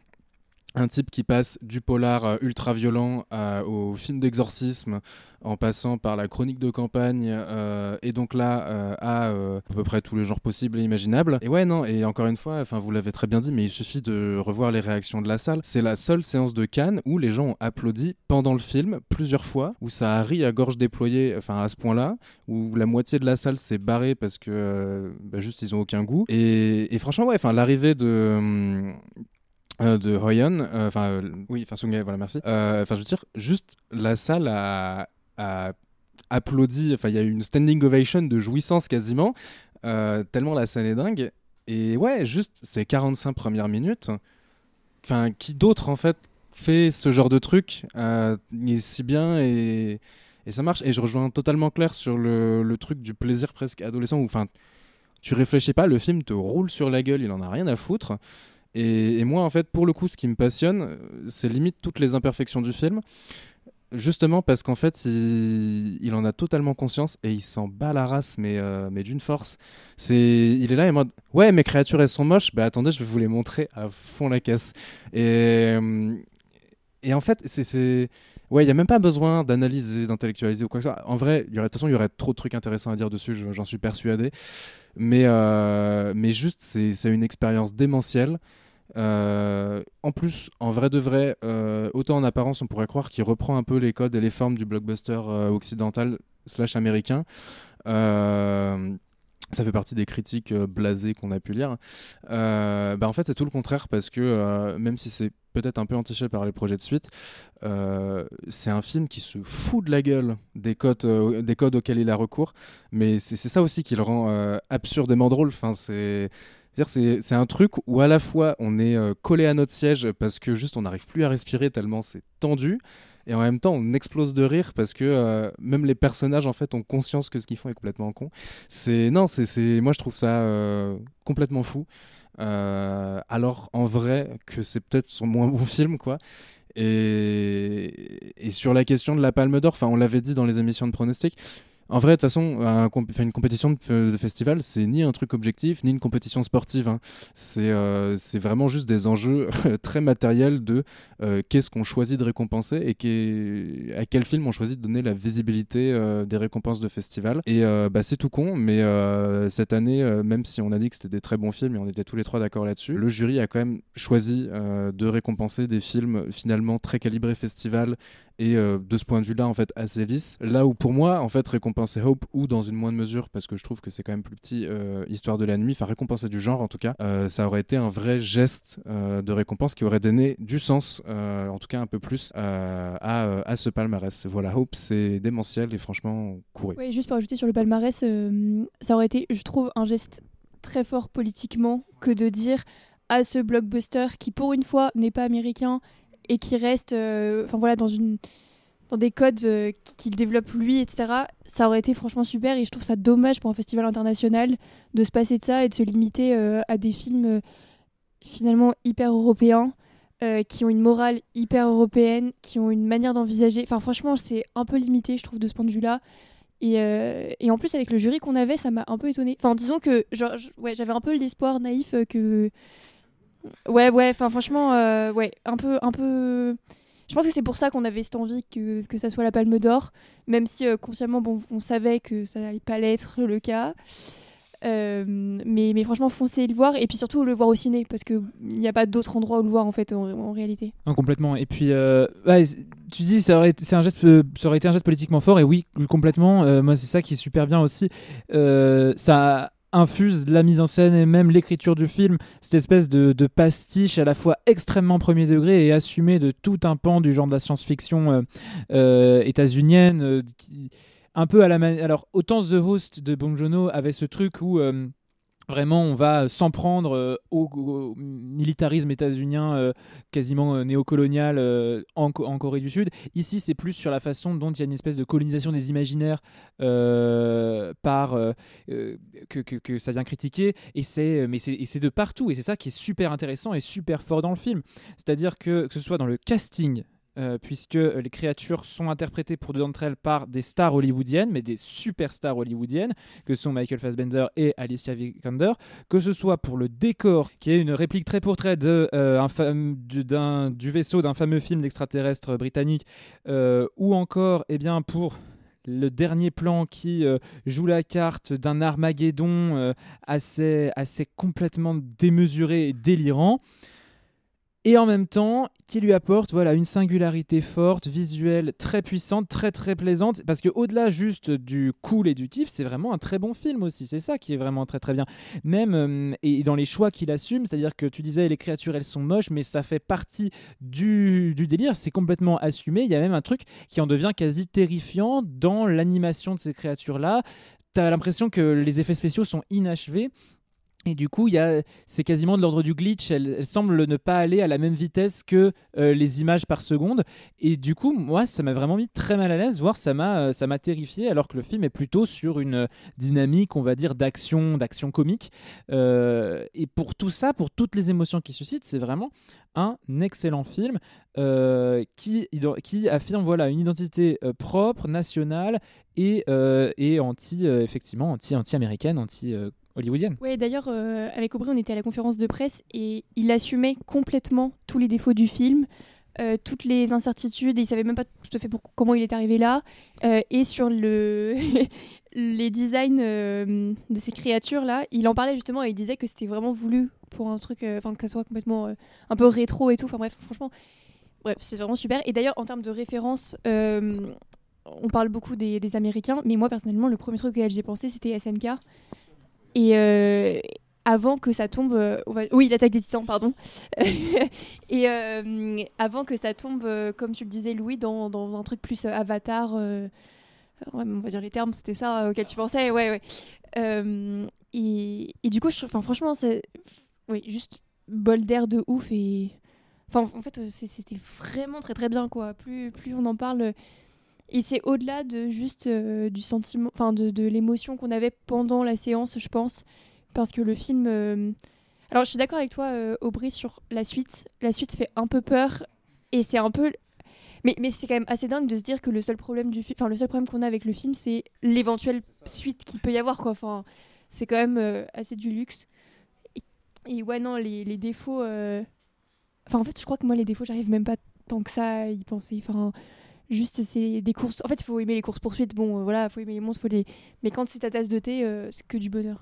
Un type qui passe du polar euh, ultra-violent euh, au film d'exorcisme, en passant par la chronique de campagne, euh, et donc là, euh, à euh, à peu près tous les genres possibles et imaginables. Et ouais, non, et encore une fois, enfin, vous l'avez très bien dit, mais il suffit de revoir les réactions de la salle. C'est la seule séance de Cannes où les gens ont applaudi pendant le film, plusieurs fois, où ça a ri à gorge déployée, enfin à ce point-là, où la moitié de la salle s'est barrée parce que, euh, bah, juste, ils ont aucun goût. Et, et franchement, ouais, enfin, l'arrivée de... Hum, Euh, de Hoyeon, enfin euh, euh, oui, enfin Sunghae, voilà, merci. Enfin, euh, je veux dire, juste la salle a, a applaudi. Enfin, il y a eu une standing ovation de jouissance quasiment, euh, tellement la scène est dingue. Et ouais, juste ces quarante-cinq premières minutes. Enfin, qui d'autre en fait fait ce genre de truc euh, si bien et et ça marche. Et je rejoins totalement Claire sur le, le truc du plaisir presque adolescent où, enfin, tu réfléchis pas, le film te roule sur la gueule, il en a rien à foutre. Et, et moi, en fait, pour le coup, ce qui me passionne, c'est limite toutes les imperfections du film. Justement parce qu'en fait, il, il en a totalement conscience et il s'en bat la race, mais, euh, mais d'une force. C'est, il est là et moi, ouais, mes créatures, elles sont moches. Bah attendez, je vais vous les montrer à fond la caisse. Et, et en fait, c'est... c'est... Ouais, il n'y a même pas besoin d'analyser, d'intellectualiser ou quoi que ce soit. En vrai, y aurait, de toute façon, il y aurait trop de trucs intéressants à dire dessus, j'en suis persuadé. Mais, euh, mais juste, c'est, c'est une expérience démentielle. Euh, en plus, en vrai de vrai, euh, autant en apparence, on pourrait croire qu'il reprend un peu les codes et les formes du blockbuster euh, occidental slash américain. Euh, ça fait partie des critiques euh, blasées qu'on a pu lire. Euh, bah en fait, c'est tout le contraire parce que euh, même si c'est peut-être un peu entiché par les projets de suite, euh, c'est un film qui se fout de la gueule des codes, euh, des codes auxquels il a recours, mais c'est, c'est ça aussi qui le rend euh, absurdément drôle. Enfin, c'est... C'est-à-dire c'est, c'est un truc où à la fois on est euh, collé à notre siège parce que juste on n'arrive plus à respirer tellement c'est tendu, et en même temps on explose de rire parce que euh, même les personnages en fait ont conscience que ce qu'ils font est complètement con. C'est non, c'est, c'est moi je trouve ça euh, complètement fou. Euh, alors en vrai que c'est peut-être son moins bon film quoi. Et, et sur la question de la Palme d'Or, enfin on l'avait dit dans les émissions de pronostic. En vrai, de toute façon, un comp- une compétition de, f- de festival, c'est ni un truc objectif, ni une compétition sportive. Hein. C'est, euh, c'est vraiment juste des enjeux très matériels de euh, qu'est-ce qu'on choisit de récompenser et qu'est- à quel film on choisit de donner la visibilité euh, des récompenses de festival. Et euh, bah, c'est tout con, mais euh, cette année, euh, même si on a dit que c'était des très bons films et on était tous les trois d'accord là-dessus, le jury a quand même choisi euh, de récompenser des films finalement très calibrés festival et euh, de ce point de vue-là, en fait, assez lisse. Là où pour moi, en fait, récompenser Hope, ou dans une moindre mesure, parce que je trouve que c'est quand même plus petit, euh, Histoire de la nuit, enfin récompenser du genre en tout cas, euh, ça aurait été un vrai geste euh, de récompense qui aurait donné du sens, euh, en tout cas un peu plus, euh, à, à ce palmarès. Voilà, Hope, c'est démentiel et franchement, courez. Oui, juste pour ajouter sur le palmarès, euh, ça aurait été, je trouve, un geste très fort politiquement que de dire à ce blockbuster qui, pour une fois, n'est pas américain et qui reste euh, enfin voilà, dans, une, dans des codes euh, qu'il développe lui, et cetera. Ça aurait été franchement super et je trouve ça dommage pour un festival international de se passer de ça et de se limiter euh, à des films euh, finalement hyper européens, euh, qui ont une morale hyper européenne, qui ont une manière d'envisager. Enfin franchement, c'est un peu limité, je trouve, de ce point de vue-là. Et, euh, et en plus, avec le jury qu'on avait, ça m'a un peu étonnée. Enfin, disons que genre, je, ouais, j'avais un peu l'espoir naïf euh, que... Ouais, ouais, enfin franchement, euh, ouais, un peu, un peu... Je pense que c'est pour ça qu'on avait cette envie que, que ça soit la Palme d'Or, même si euh, consciemment, bon, on savait que ça n'allait pas l'être le cas. Euh, mais, mais franchement, foncez le voir, et puis surtout le voir au ciné, parce qu'il n'y a pas d'autre endroit où le voir, en fait, en, en réalité. Non, complètement. Et puis, euh, ouais, tu dis, ça aurait, été, c'est un geste, ça aurait été un geste politiquement fort, et oui, complètement. Euh, moi, c'est ça qui est super bien aussi. Euh, ça infuse la mise en scène et même l'écriture du film, cette espèce de, de pastiche à la fois extrêmement premier degré et assumé de tout un pan du genre de la science-fiction euh, euh, états-unienne, euh, qui, un peu à la manière... Alors, autant The Host de Bong Joon-ho avait ce truc où... Euh, Vraiment, on va s'en prendre euh, au, au militarisme états-unien euh, quasiment euh, néocolonial euh, en, en Corée du Sud. Ici, c'est plus sur la façon dont il y a une espèce de colonisation des imaginaires euh, par, euh, euh, que, que, que ça vient critiquer. Et c'est, mais c'est, et c'est de partout. Et c'est ça qui est super intéressant et super fort dans le film. C'est-à-dire que, que ce soit dans le casting, Euh, puisque les créatures sont interprétées pour deux d'entre elles par des stars hollywoodiennes, mais des superstars hollywoodiennes, que sont Michael Fassbender et Alicia Vikander, que ce soit pour le décor, qui est une réplique très pour trait de, euh, un fam- du, d'un, du vaisseau d'un fameux film d'extraterrestres britannique, euh, ou encore eh bien, pour le dernier plan qui euh, joue la carte d'un Armageddon euh, assez, assez complètement démesuré et délirant. Et en même temps, qui lui apporte voilà, une singularité forte, visuelle, très puissante, très très plaisante, parce qu'au-delà juste du cool et du kiff, c'est vraiment un très bon film aussi, c'est ça qui est vraiment très très bien. Même, euh, et dans les choix qu'il assume, c'est-à-dire que tu disais les créatures elles sont moches, mais ça fait partie du, du délire, c'est complètement assumé, il y a même un truc qui en devient quasi terrifiant dans l'animation de ces créatures-là, t'as l'impression que les effets spéciaux sont inachevés. Et du coup, y a, c'est quasiment de l'ordre du glitch. Elle, elle semble ne pas aller à la même vitesse que euh, les images par seconde. Et du coup, moi, ça m'a vraiment mis très mal à l'aise, voire ça m'a, euh, ça m'a terrifié, alors que le film est plutôt sur une dynamique, on va dire, d'action, d'action comique. Euh, et pour tout ça, pour toutes les émotions qu'il suscite, c'est vraiment un excellent film euh, qui, qui affirme voilà, une identité euh, propre, nationale et, euh, et anti, euh, effectivement, anti, anti-américaine, anti euh, hollywoodienne. Oui, d'ailleurs, euh, avec Aubry, on était à la conférence de presse et il assumait complètement tous les défauts du film, euh, toutes les incertitudes, et il savait même pas tout à fait pour, comment il est arrivé là. Euh, et sur le les designs euh, de ces créatures-là, il en parlait justement et il disait que c'était vraiment voulu pour un truc, enfin euh, que ça soit complètement euh, un peu rétro et tout. Enfin bref, franchement, bref, c'est vraiment super. Et d'ailleurs, en termes de référence, euh, on parle beaucoup des, des Américains, mais moi personnellement, le premier truc auquel j'ai pensé, c'était S N K. Et euh, avant que ça tombe, euh, on va... oui, l'attaque des Titans, pardon. Et euh, avant que ça tombe, euh, comme tu le disais, Louis, dans, dans un truc plus euh, Avatar. Euh... Ouais, on va dire les termes, c'était ça auquel tu pensais, ouais, ouais. Euh, et, et du coup, je, franchement, c'est, oui, juste bol d'air de ouf et, enfin, en fait, c'est, c'était vraiment très très bien, quoi. Plus, plus on en parle, et c'est au-delà de juste euh, du sentiment, enfin, de, de l'émotion qu'on avait pendant la séance, je pense, parce que le film. Euh... Alors, je suis d'accord avec toi, euh, Aubry, sur la suite. La suite fait un peu peur et c'est un peu. Mais, mais c'est quand même assez dingue de se dire que le seul problème du film, enfin le seul problème qu'on a avec le film, c'est l'éventuelle suite qu'il peut y avoir, quoi. Enfin, c'est quand même euh, assez du luxe. Et, et ouais, non, les, les défauts. Euh... Enfin, en fait, je crois que moi, les défauts, j'arrive même pas tant que ça à y penser. Enfin, juste, c'est des courses. En fait, il faut aimer les courses-poursuites. Bon, euh, voilà, il faut aimer les monstres, faut les. Mais quand c'est ta tasse de thé, euh, c'est que du bonheur.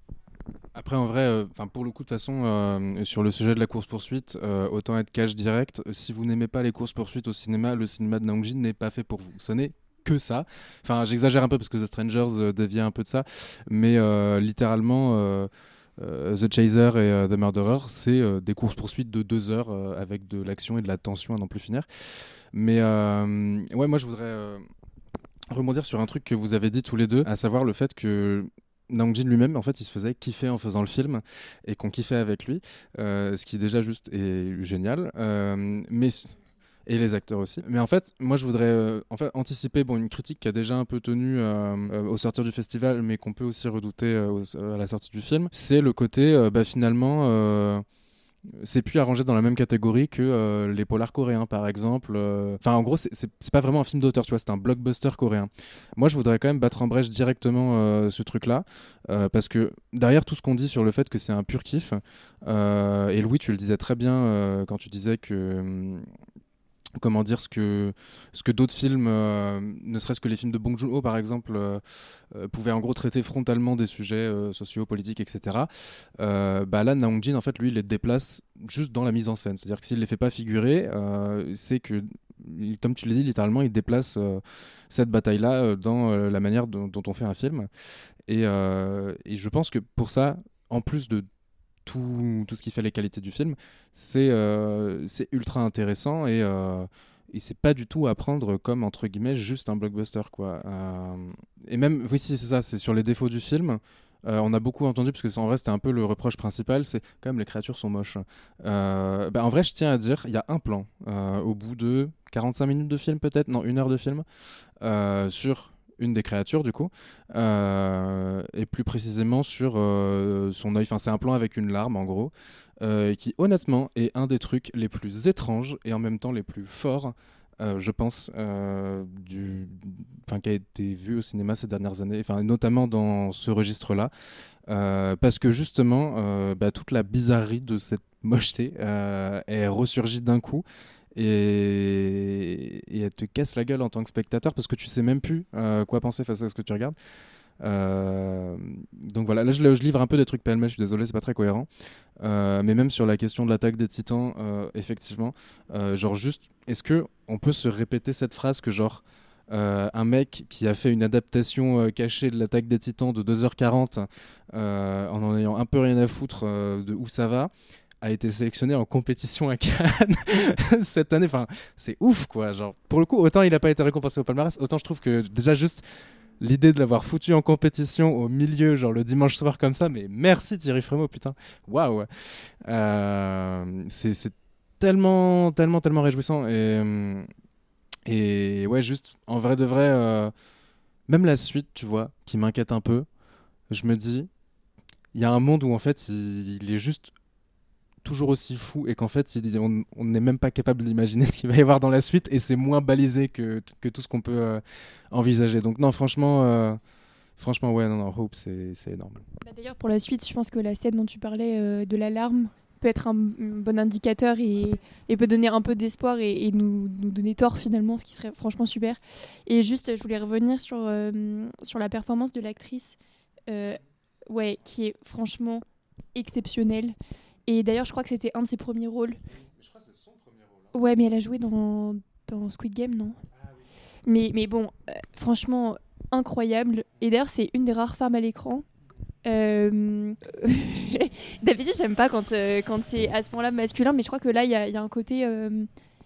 Après, en vrai, euh, pour le coup, de toute façon, euh, sur le sujet de la course-poursuite, euh, autant être cash direct. Si vous n'aimez pas les courses-poursuites au cinéma, le cinéma de Naong Jin n'est pas fait pour vous. Ce n'est que ça. Enfin, j'exagère un peu parce que The Strangers euh, dévie un peu de ça. Mais euh, littéralement, euh, euh, The Chaser et euh, The Murderer, c'est euh, des courses-poursuites de deux heures euh, avec de l'action et de la tension à n'en plus finir. Mais euh, ouais, moi, je voudrais euh, rebondir sur un truc que vous avez dit tous les deux, à savoir le fait que Naong Jin lui-même, en fait, il se faisait kiffer en faisant le film et qu'on kiffait avec lui, euh, ce qui déjà juste est génial. Euh, mais et les acteurs aussi. Mais en fait, moi, je voudrais euh, en fait anticiper bon une critique qui a déjà un peu tenu euh, euh, au sortir du festival, mais qu'on peut aussi redouter euh, au, à la sortie du film. C'est le côté, euh, bah, finalement. Euh, c'est plus arrangé dans la même catégorie que euh, les polars coréens par exemple. Enfin euh... en gros c'est, c'est, c'est pas vraiment un film d'auteur, tu vois, c'est un blockbuster coréen. Moi je voudrais quand même battre en brèche directement euh, ce truc là euh, parce que derrière tout ce qu'on dit sur le fait que c'est un pur kiff euh, et Louis tu le disais très bien euh, quand tu disais que hum, comment dire, ce que, ce que d'autres films, euh, ne serait-ce que les films de Bong Joon-ho par exemple, euh, euh, pouvaient en gros traiter frontalement des sujets euh, sociaux, politiques, et cetera. Euh, bah là, Naong Jin, en fait, lui, il les déplace juste dans la mise en scène. C'est-à-dire que s'il les fait pas figurer, euh, c'est que, comme tu l'as dit, littéralement, il déplace euh, cette bataille-là euh, dans euh, la manière dont, dont on fait un film. Et, euh, et je pense que pour ça, en plus de Tout, tout ce qui fait les qualités du film, c'est, euh, c'est ultra intéressant et, euh, et c'est pas du tout à prendre comme entre guillemets juste un blockbuster quoi. Euh, et même, oui si c'est ça, c'est sur les défauts du film. Euh, on a beaucoup entendu parce que en vrai c'était un peu le reproche principal, c'est quand même les créatures sont moches. Euh, bah, en vrai je tiens à dire, il y a un plan euh, au bout de quarante-cinq minutes de film peut-être, non une heure de film euh, sur une des créatures du coup euh, et plus précisément sur euh, son œil, enfin c'est un plan avec une larme en gros euh, qui honnêtement est un des trucs les plus étranges et en même temps les plus forts euh, je pense euh, du, enfin qui a été vu au cinéma ces dernières années, enfin notamment dans ce registre là euh, parce que justement euh, bah, toute la bizarrerie de cette mocheté euh, est ressurgie d'un coup. Et... et elle te casse la gueule en tant que spectateur parce que tu sais même plus euh, quoi penser face à ce que tu regardes. Euh... Donc voilà, là je, je livre un peu des trucs pêle-mêle, je suis désolé, c'est pas très cohérent. Euh, mais même sur la question de l'attaque des titans, euh, effectivement, euh, genre juste, est-ce que on peut se répéter cette phrase que genre euh, un mec qui a fait une adaptation euh, cachée de l'attaque des titans de deux heures quarante euh, en en ayant un peu rien à foutre euh, de où ça va, a été sélectionné en compétition à Cannes cette année. Enfin, c'est ouf, quoi. Genre, pour le coup, autant il n'a pas été récompensé au palmarès, autant je trouve que déjà juste l'idée de l'avoir foutu en compétition au milieu, genre le dimanche soir comme ça, mais merci Thierry Frémaux, putain. Waouh. Euh, c'est, c'est tellement, tellement, tellement réjouissant. Et, et ouais, juste, en vrai de vrai, euh, même la suite, tu vois, qui m'inquiète un peu, je me dis, il y a un monde où en fait, il, il est juste toujours aussi fou et qu'en fait il, on n'est même pas capable d'imaginer ce qu'il va y avoir dans la suite et c'est moins balisé que, que tout ce qu'on peut euh, envisager. Donc non franchement euh, franchement ouais non non Hope c'est, c'est énorme. Bah d'ailleurs pour la suite je pense que la scène dont tu parlais euh, de l'alarme peut être un, un bon indicateur et, et peut donner un peu d'espoir et, et nous, nous donner tort finalement, ce qui serait franchement super. Et juste je voulais revenir sur, euh, sur la performance de l'actrice euh, ouais, qui est franchement exceptionnelle. Et d'ailleurs, je crois que c'était un de ses premiers rôles. Je crois que c'est son premier rôle. Hein. Ouais, mais elle a joué dans, dans Squid Game, non ? Ah, oui, mais, mais bon, euh, franchement, incroyable. Et d'ailleurs, c'est une des rares femmes à l'écran. Euh... D'habitude, j'aime pas quand, euh, quand c'est à ce point-là masculin, mais je crois que là, il y, y a un côté. Euh...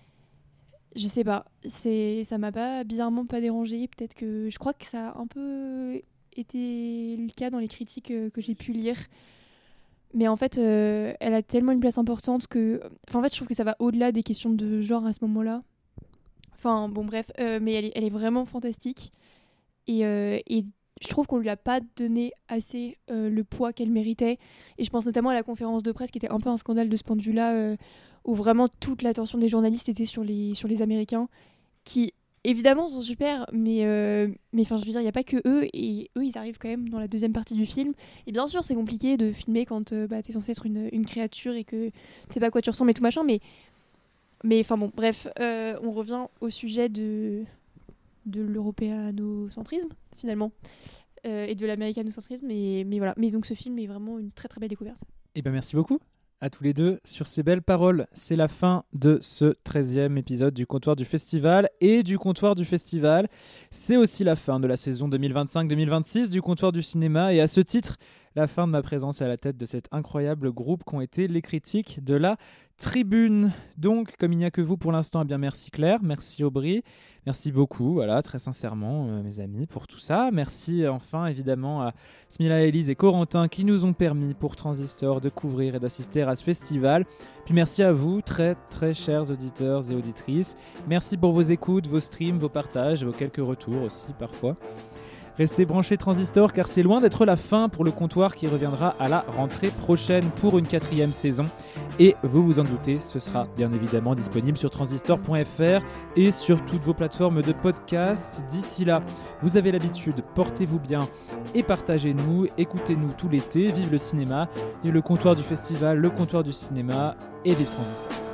Je sais pas, c'est... ça m'a pas bizarrement pas dérangé. Peut-être que je crois que ça a un peu été le cas dans les critiques euh, que j'ai pu lire. Mais en fait, euh, elle a tellement une place importante que. Enfin, en fait, je trouve que ça va au-delà des questions de genre à ce moment-là. Enfin, bon, bref, euh, mais elle est, elle est vraiment fantastique. Et, euh, et je trouve qu'on lui a pas donné assez euh, le poids qu'elle méritait. Et je pense notamment à la conférence de presse qui était un peu un scandale de ce point de vue-là, euh, où vraiment toute l'attention des journalistes était sur les, sur les Américains, qui évidemment sont super, mais euh, mais enfin, je veux dire, il n'y a pas que eux, et eux, ils arrivent quand même dans la deuxième partie du film. Et bien sûr, c'est compliqué de filmer quand euh, bah, t'es censé être une, une créature et que tu sais pas à quoi tu ressembles et tout machin, mais mais enfin bon, bref, euh, on revient au sujet de de l'européanocentrisme finalement, euh, et de l'américanocentrisme, mais mais voilà. Mais donc ce film est vraiment une très très belle découverte. Et ben merci beaucoup à tous les deux sur ces belles paroles. C'est la fin de ce treizième épisode du Comptoir du Festival. Et du Comptoir du Festival, c'est aussi la fin de la saison deux mille vingt-cinq deux mille vingt-six du Comptoir du Cinéma. Et à ce titre, la fin de ma présence à la tête de cet incroyable groupe qu'ont été les critiques de la Tribune. Donc, comme il n'y a que vous pour l'instant, eh bien merci Claire, merci Aubry, merci beaucoup, voilà, très sincèrement, euh, mes amis, pour tout ça. Merci enfin, évidemment, à Smila, Élise et Corentin qui nous ont permis, pour Transistor, de couvrir et d'assister à ce festival. Puis merci à vous, très très chers auditeurs et auditrices. Merci pour vos écoutes, vos streams, vos partages et vos quelques retours aussi, parfois. Restez branchés Transistor, car c'est loin d'être la fin pour le comptoir qui reviendra à la rentrée prochaine pour une quatrième saison. Et vous vous en doutez, ce sera bien évidemment disponible sur transistor point f r et sur toutes vos plateformes de podcast. D'ici là, vous avez l'habitude, portez-vous bien et partagez-nous, écoutez-nous tout l'été, vive le cinéma, vive le comptoir du festival, le comptoir du cinéma et vive Transistor.